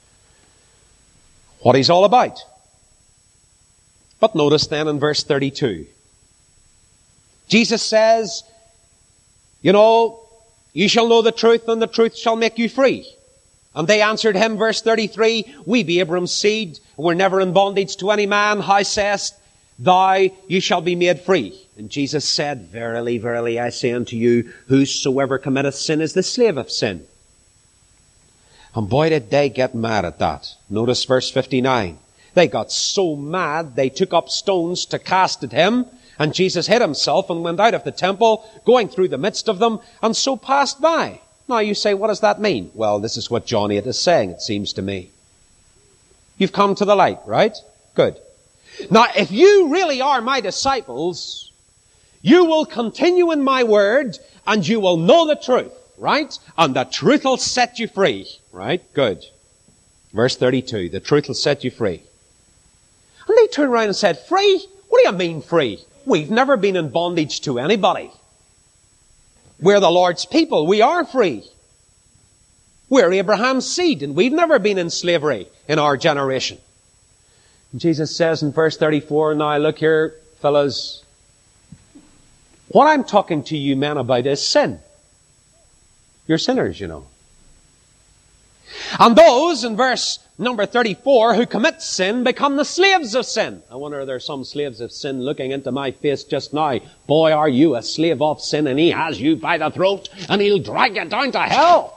what he's all about. But notice then in verse thirty-two. Jesus says, you know, you shall know the truth and the truth shall make you free. And they answered him, verse thirty-three, we be Abraham's seed, and we're never in bondage to any man. How sayest thou, you shall be made free? And Jesus said, verily, verily, I say unto you, whosoever committeth sin is the slave of sin. And boy, did they get mad at that. Notice verse fifty-nine. They got so mad, they took up stones to cast at him. And Jesus hid himself and went out of the temple, going through the midst of them, and so passed by. Now you say, what does that mean? Well, this is what John eight is saying, it seems to me. You've come to the light, right? Good. Now, if you really are my disciples, you will continue in my word, and you will know the truth, right? And the truth will set you free, right? Good. Verse thirty-two, the truth will set you free. And they turned around and said, free? What do you mean free? We've never been in bondage to anybody. We're the Lord's people. We are free. We're Abraham's seed, and we've never been in slavery in our generation. And Jesus says in verse thirty-four, now look here, fellas, what I'm talking to you men about is sin. You're sinners, you know. And those, in verse number thirty-four, who commit sin become the slaves of sin. I wonder if there are some slaves of sin looking into my face just now. Boy, are you a slave of sin, and he has you by the throat, and he'll drag you down to hell.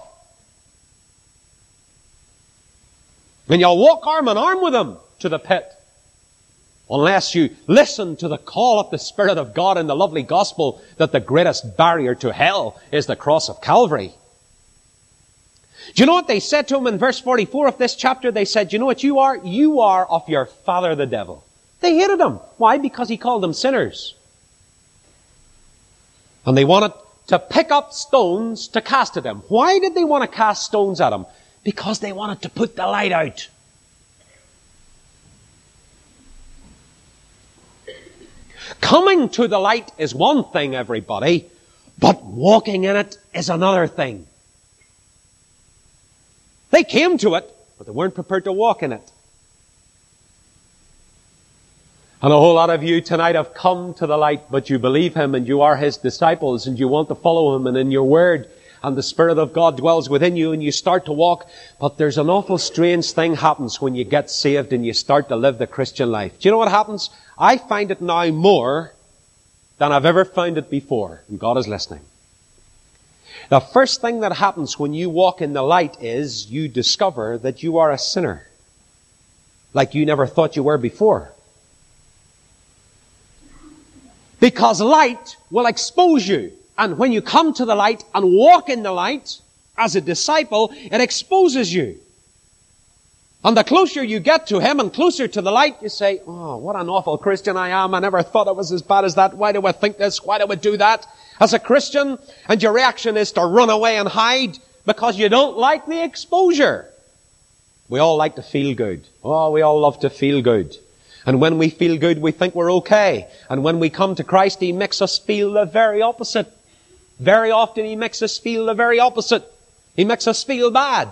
And you'll walk arm in arm with him to the pit. Unless you listen to the call of the Spirit of God in the lovely gospel that the greatest barrier to hell is the cross of Calvary. Do you know what they said to him in verse forty-four of this chapter? They said, you know what you are? You are of your father the devil. They hated him. Why? Because he called them sinners. And they wanted to pick up stones to cast at him. Why did they want to cast stones at him? Because they wanted to put the light out. Coming to the light is one thing, everybody, but walking in it is another thing. They came to it, but they weren't prepared to walk in it. And a whole lot of you tonight have come to the light, but you believe him and you are his disciples and you want to follow him, and in your word and the Spirit of God dwells within you and you start to walk. But there's an awful strange thing happens when you get saved and you start to live the Christian life. Do you know what happens? I find it now more than I've ever found it before, and God is listening. The first thing that happens when you walk in the light is you discover that you are a sinner, like you never thought you were before. Because light will expose you. And when you come to the light and walk in the light as a disciple, it exposes you. And the closer you get to him and closer to the light, you say, oh, what an awful Christian I am. I never thought it was as bad as that. Why do I think this? Why do I do that? As a Christian, and your reaction is to run away and hide because you don't like the exposure. We all like to feel good. Oh, we all love to feel good. And when we feel good, we think we're okay. And when we come to Christ, he makes us feel the very opposite. Very often he makes us feel the very opposite. He makes us feel bad.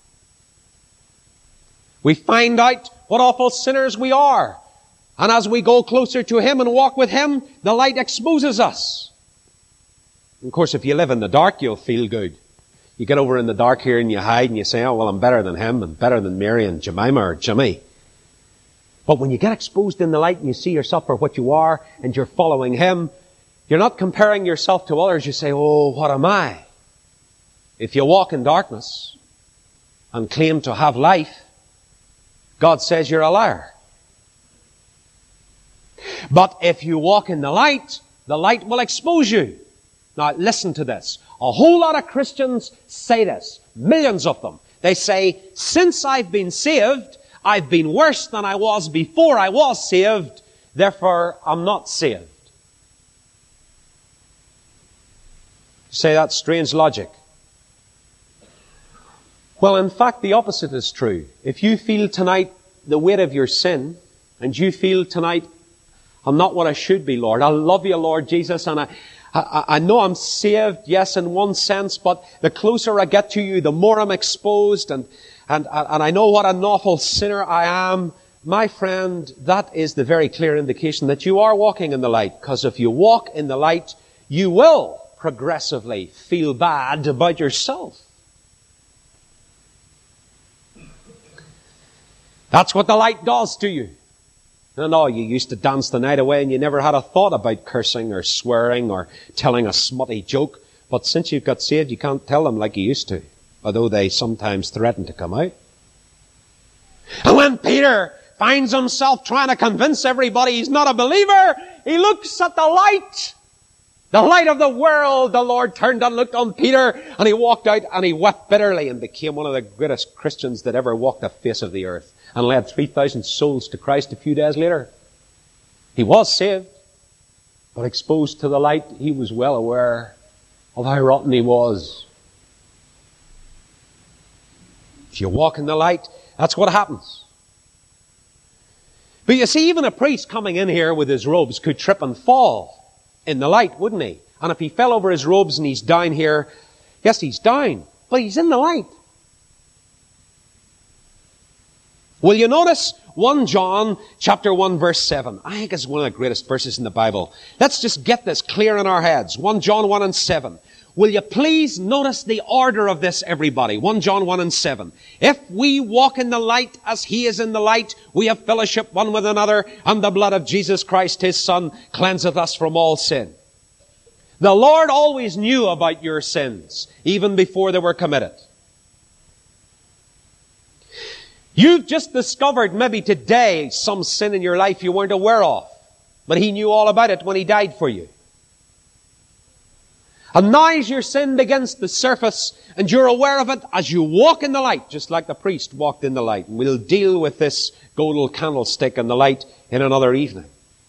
We find out what awful sinners we are. And as we go closer to him and walk with him, the light exposes us. And of course, if you live in the dark, you'll feel good. You get over in the dark here and you hide and you say, oh, well, I'm better than him and better than Mary and Jemima or Jimmy. But when you get exposed in the light and you see yourself for what you are and you're following him, you're not comparing yourself to others. You say, oh, what am I? If you walk in darkness and claim to have life, God says you're a liar. But if you walk in the light, the light will expose you. Now listen to this. A whole lot of Christians say this. Millions of them. They say, since I've been saved, I've been worse than I was before I was saved. Therefore, I'm not saved. You say that's strange logic. Well, in fact, the opposite is true. If you feel tonight the weight of your sin, and you feel tonight, I'm not what I should be, Lord. I love you, Lord Jesus, and I, I, I know I'm saved, yes, in one sense, but the closer I get to you, the more I'm exposed, and, and, and I know what an awful sinner I am. My friend, that is the very clear indication that you are walking in the light, because if you walk in the light, you will progressively feel bad about yourself. That's what the light does to you. I know you used to dance the night away and you never had a thought about cursing or swearing or telling a smutty joke. But since you've got saved, you can't tell them like you used to, although they sometimes threaten to come out. And when Peter finds himself trying to convince everybody he's not a believer, he looks at the light. The light of the world. The Lord turned and looked on Peter, and he walked out and he wept bitterly and became one of the greatest Christians that ever walked the face of the earth, and led three thousand souls to Christ a few days later. He was saved, but exposed to the light, he was well aware of how rotten he was. If you walk in the light, that's what happens. But you see, even a priest coming in here with his robes could trip and fall in the light, wouldn't he? And if he fell over his robes and he's down here, yes, he's down, but he's in the light. Will you notice First John chapter one verse seven? I think it's one of the greatest verses in the Bible. Let's just get this clear in our heads. First John one and seven. Will you please notice the order of this, everybody? First John one and seven. If we walk in the light as he is in the light, we have fellowship one with another, and the blood of Jesus Christ, his Son, cleanseth us from all sin. The Lord always knew about your sins, even before they were committed. You've just discovered maybe today some sin in your life you weren't aware of, but he knew all about it when he died for you. And now as your sin begins to surface and you're aware of it as you walk in the light, just like the priest walked in the light. And we'll deal with this golden candlestick and the light in another evening.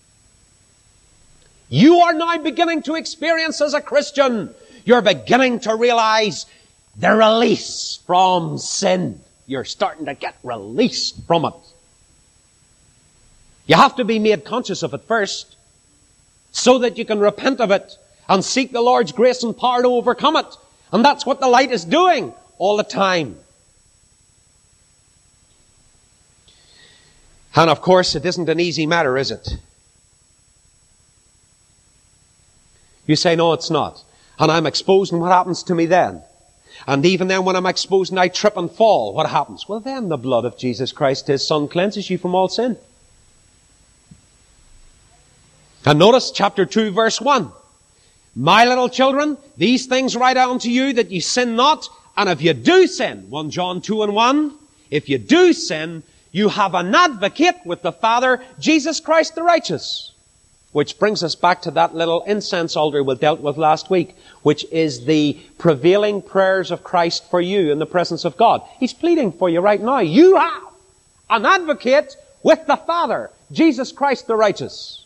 You are now beginning to experience as a Christian, you're beginning to realize the release from sin. You're starting to get released from it. You have to be made conscious of it first, so that you can repent of it and seek the Lord's grace and power to overcome it. And that's what the light is doing all the time. And of course, it isn't an easy matter, is it? You say, no, it's not. And I'm exposed, and what happens to me then? And even then, when I'm exposed and I trip and fall, what happens? Well, then the blood of Jesus Christ, his Son, cleanses you from all sin. And notice chapter two, verse one. My little children, these things write I unto you, that ye sin not. And if you do sin, First John two and one, if you do sin, you have an advocate with the Father, Jesus Christ the righteous. Which brings us back to that little incense altar we dealt with last week, which is the prevailing prayers of Christ for you in the presence of God. He's pleading for you right now. You have an advocate with the Father, Jesus Christ the righteous.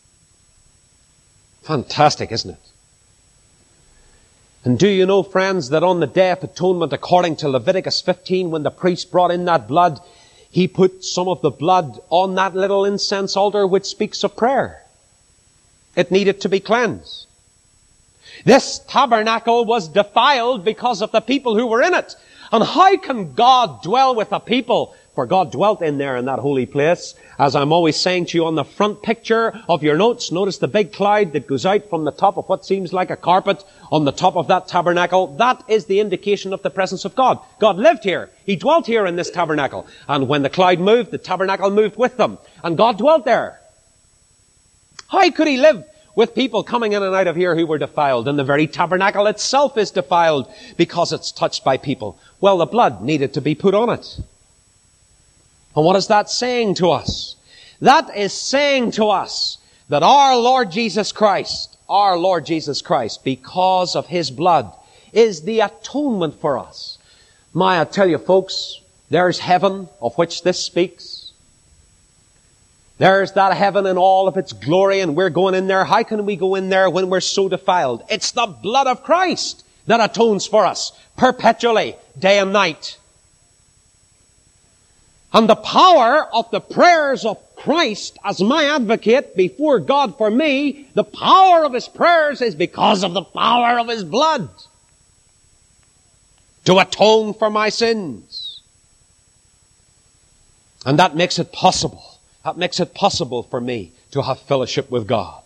Fantastic, isn't it? And do you know, friends, that on the Day of Atonement, according to Leviticus fifteen, when the priest brought in that blood, he put some of the blood on that little incense altar which speaks of prayer. It needed to be cleansed. This tabernacle was defiled because of the people who were in it. And how can God dwell with a people? For God dwelt in there in that holy place. As I'm always saying to you on the front picture of your notes, notice the big cloud that goes out from the top of what seems like a carpet on the top of that tabernacle. That is the indication of the presence of God. God lived here. He dwelt here in this tabernacle. And when the cloud moved, the tabernacle moved with them. And God dwelt there. How could he live with people coming in and out of here who were defiled? And the very tabernacle itself is defiled because it's touched by people. Well, the blood needed to be put on it. And what is that saying to us? That is saying to us that our Lord Jesus Christ, our Lord Jesus Christ, because of his blood, is the atonement for us. My, I tell you folks, there's heaven of which this speaks. There's that heaven in all of its glory, and we're going in there. How can we go in there when we're so defiled? It's the blood of Christ that atones for us perpetually, day and night. And the power of the prayers of Christ as my advocate before God for me, the power of his prayers is because of the power of his blood to atone for my sins. And that makes it possible. That makes it possible for me to have fellowship with God.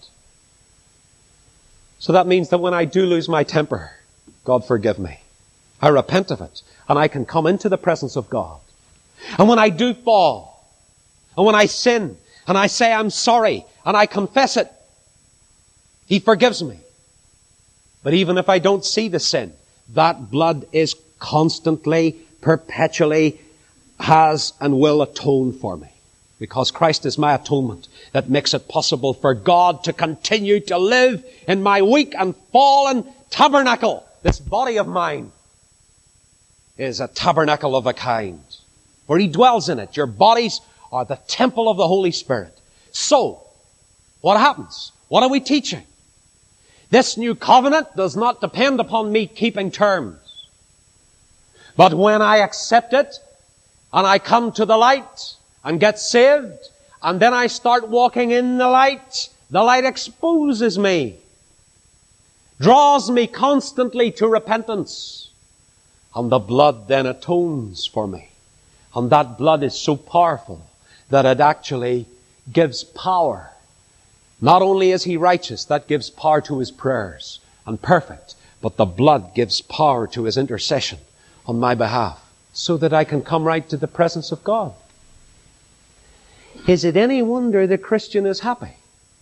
So that means that when I do lose my temper, God forgive me. I repent of it, and I can come into the presence of God. And when I do fall, and when I sin, and I say I'm sorry, and I confess it, he forgives me. But even if I don't see the sin, that blood is constantly, perpetually, has and will atone for me. because Christ is my atonement that makes it possible for God to continue to live in my weak and fallen tabernacle. This body of mine is a tabernacle of a kind, where He dwells in it. Your bodies are the temple of the Holy Spirit. So, what happens? What are we teaching? This new covenant does not depend upon me keeping terms. But when I accept it, and I come to the light, and get saved, and then I start walking in the light, the light exposes me, draws me constantly to repentance, and the blood then atones for me. And that blood is so powerful that it actually gives power. Not only is He righteous, that gives power to His prayers, and perfect, but the blood gives power to His intercession on my behalf, so that I can come right to the presence of God. Is it any wonder the Christian is happy?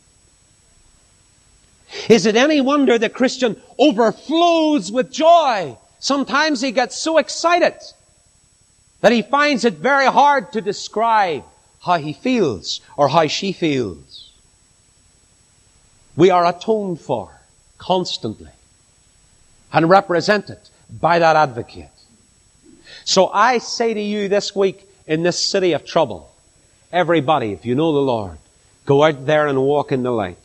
Is it any wonder the Christian overflows with joy? Sometimes he gets so excited that he finds it very hard to describe how he feels or how she feels. We are atoned for constantly and represented by that advocate. So I say to you this week in this city of trouble, everybody, if you know the Lord, go out there and walk in the light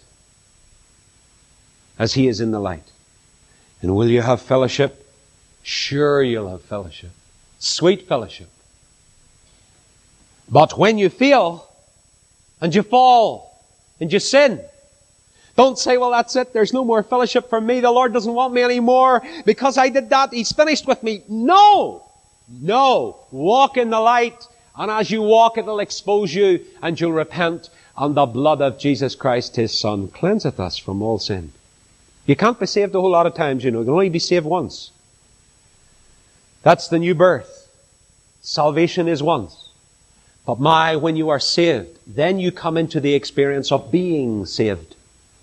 as He is in the light. And will you have fellowship? Sure, you'll have fellowship. Sweet fellowship. But when you fail and you fall and you sin, don't say, well, that's it. There's no more fellowship for me. The Lord doesn't want me anymore because I did that. He's finished with me. No! No! Walk in the light, and as you walk, it'll expose you, and you'll repent, and the blood of Jesus Christ, His Son, cleanseth us from all sin. You can't be saved a whole lot of times, you know. You can only be saved once. That's the new birth. Salvation is once. But my, when you are saved, then you come into the experience of being saved.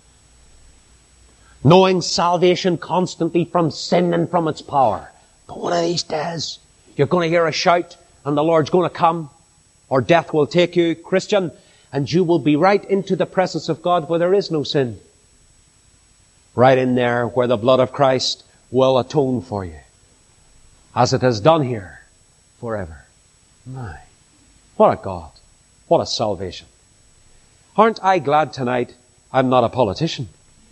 Knowing salvation constantly from sin and from its power. But one of these days, you're going to hear a shout, and the Lord's going to come, or death will take you, Christian, and you will be right into the presence of God where there is no sin. Right in there where the blood of Christ will atone for you, as it has done here forever. My, what a God. What a salvation. Aren't I glad tonight I'm not a politician?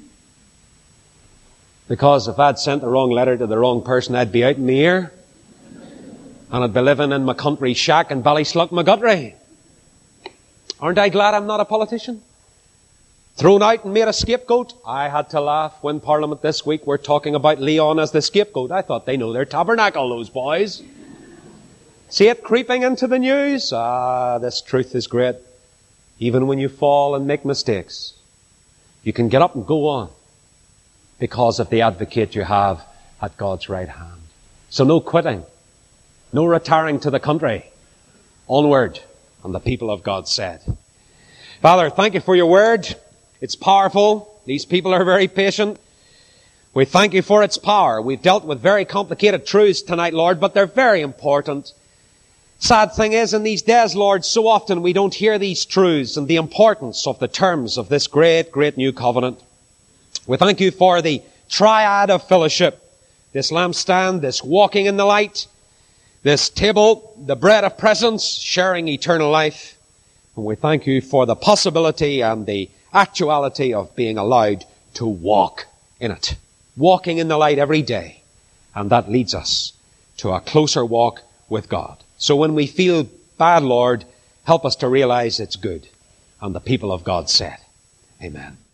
Because if I'd sent the wrong letter to the wrong person, I'd be out in the air. And I'd be living in my country shack in Ballysluck, McGuttry. Aren't I glad I'm not a politician? Thrown out and made a scapegoat. I had to laugh when Parliament this week were talking about Leon as the scapegoat. I thought they know their tabernacle, those boys. See it creeping into the news? Ah, this truth is great. Even when you fall and make mistakes, you can get up and go on because of the advocate you have at God's right hand. So no quitting. No retiring to the country. Onward. And the people of God said. Father, thank you for your word. It's powerful. These people are very patient. We thank you for its power. We've dealt with very complicated truths tonight, Lord, but they're very important. Sad thing is, in these days, Lord, so often we don't hear these truths and the importance of the terms of this great, great new covenant. We thank you for the triad of fellowship. This lampstand, this walking in the light, this table, the bread of presence, sharing eternal life. And we thank you for the possibility and the actuality of being allowed to walk in it. Walking in the light every day. And that leads us to a closer walk with God. So when we feel bad, Lord, help us to realize it's good. And the people of God said, Amen.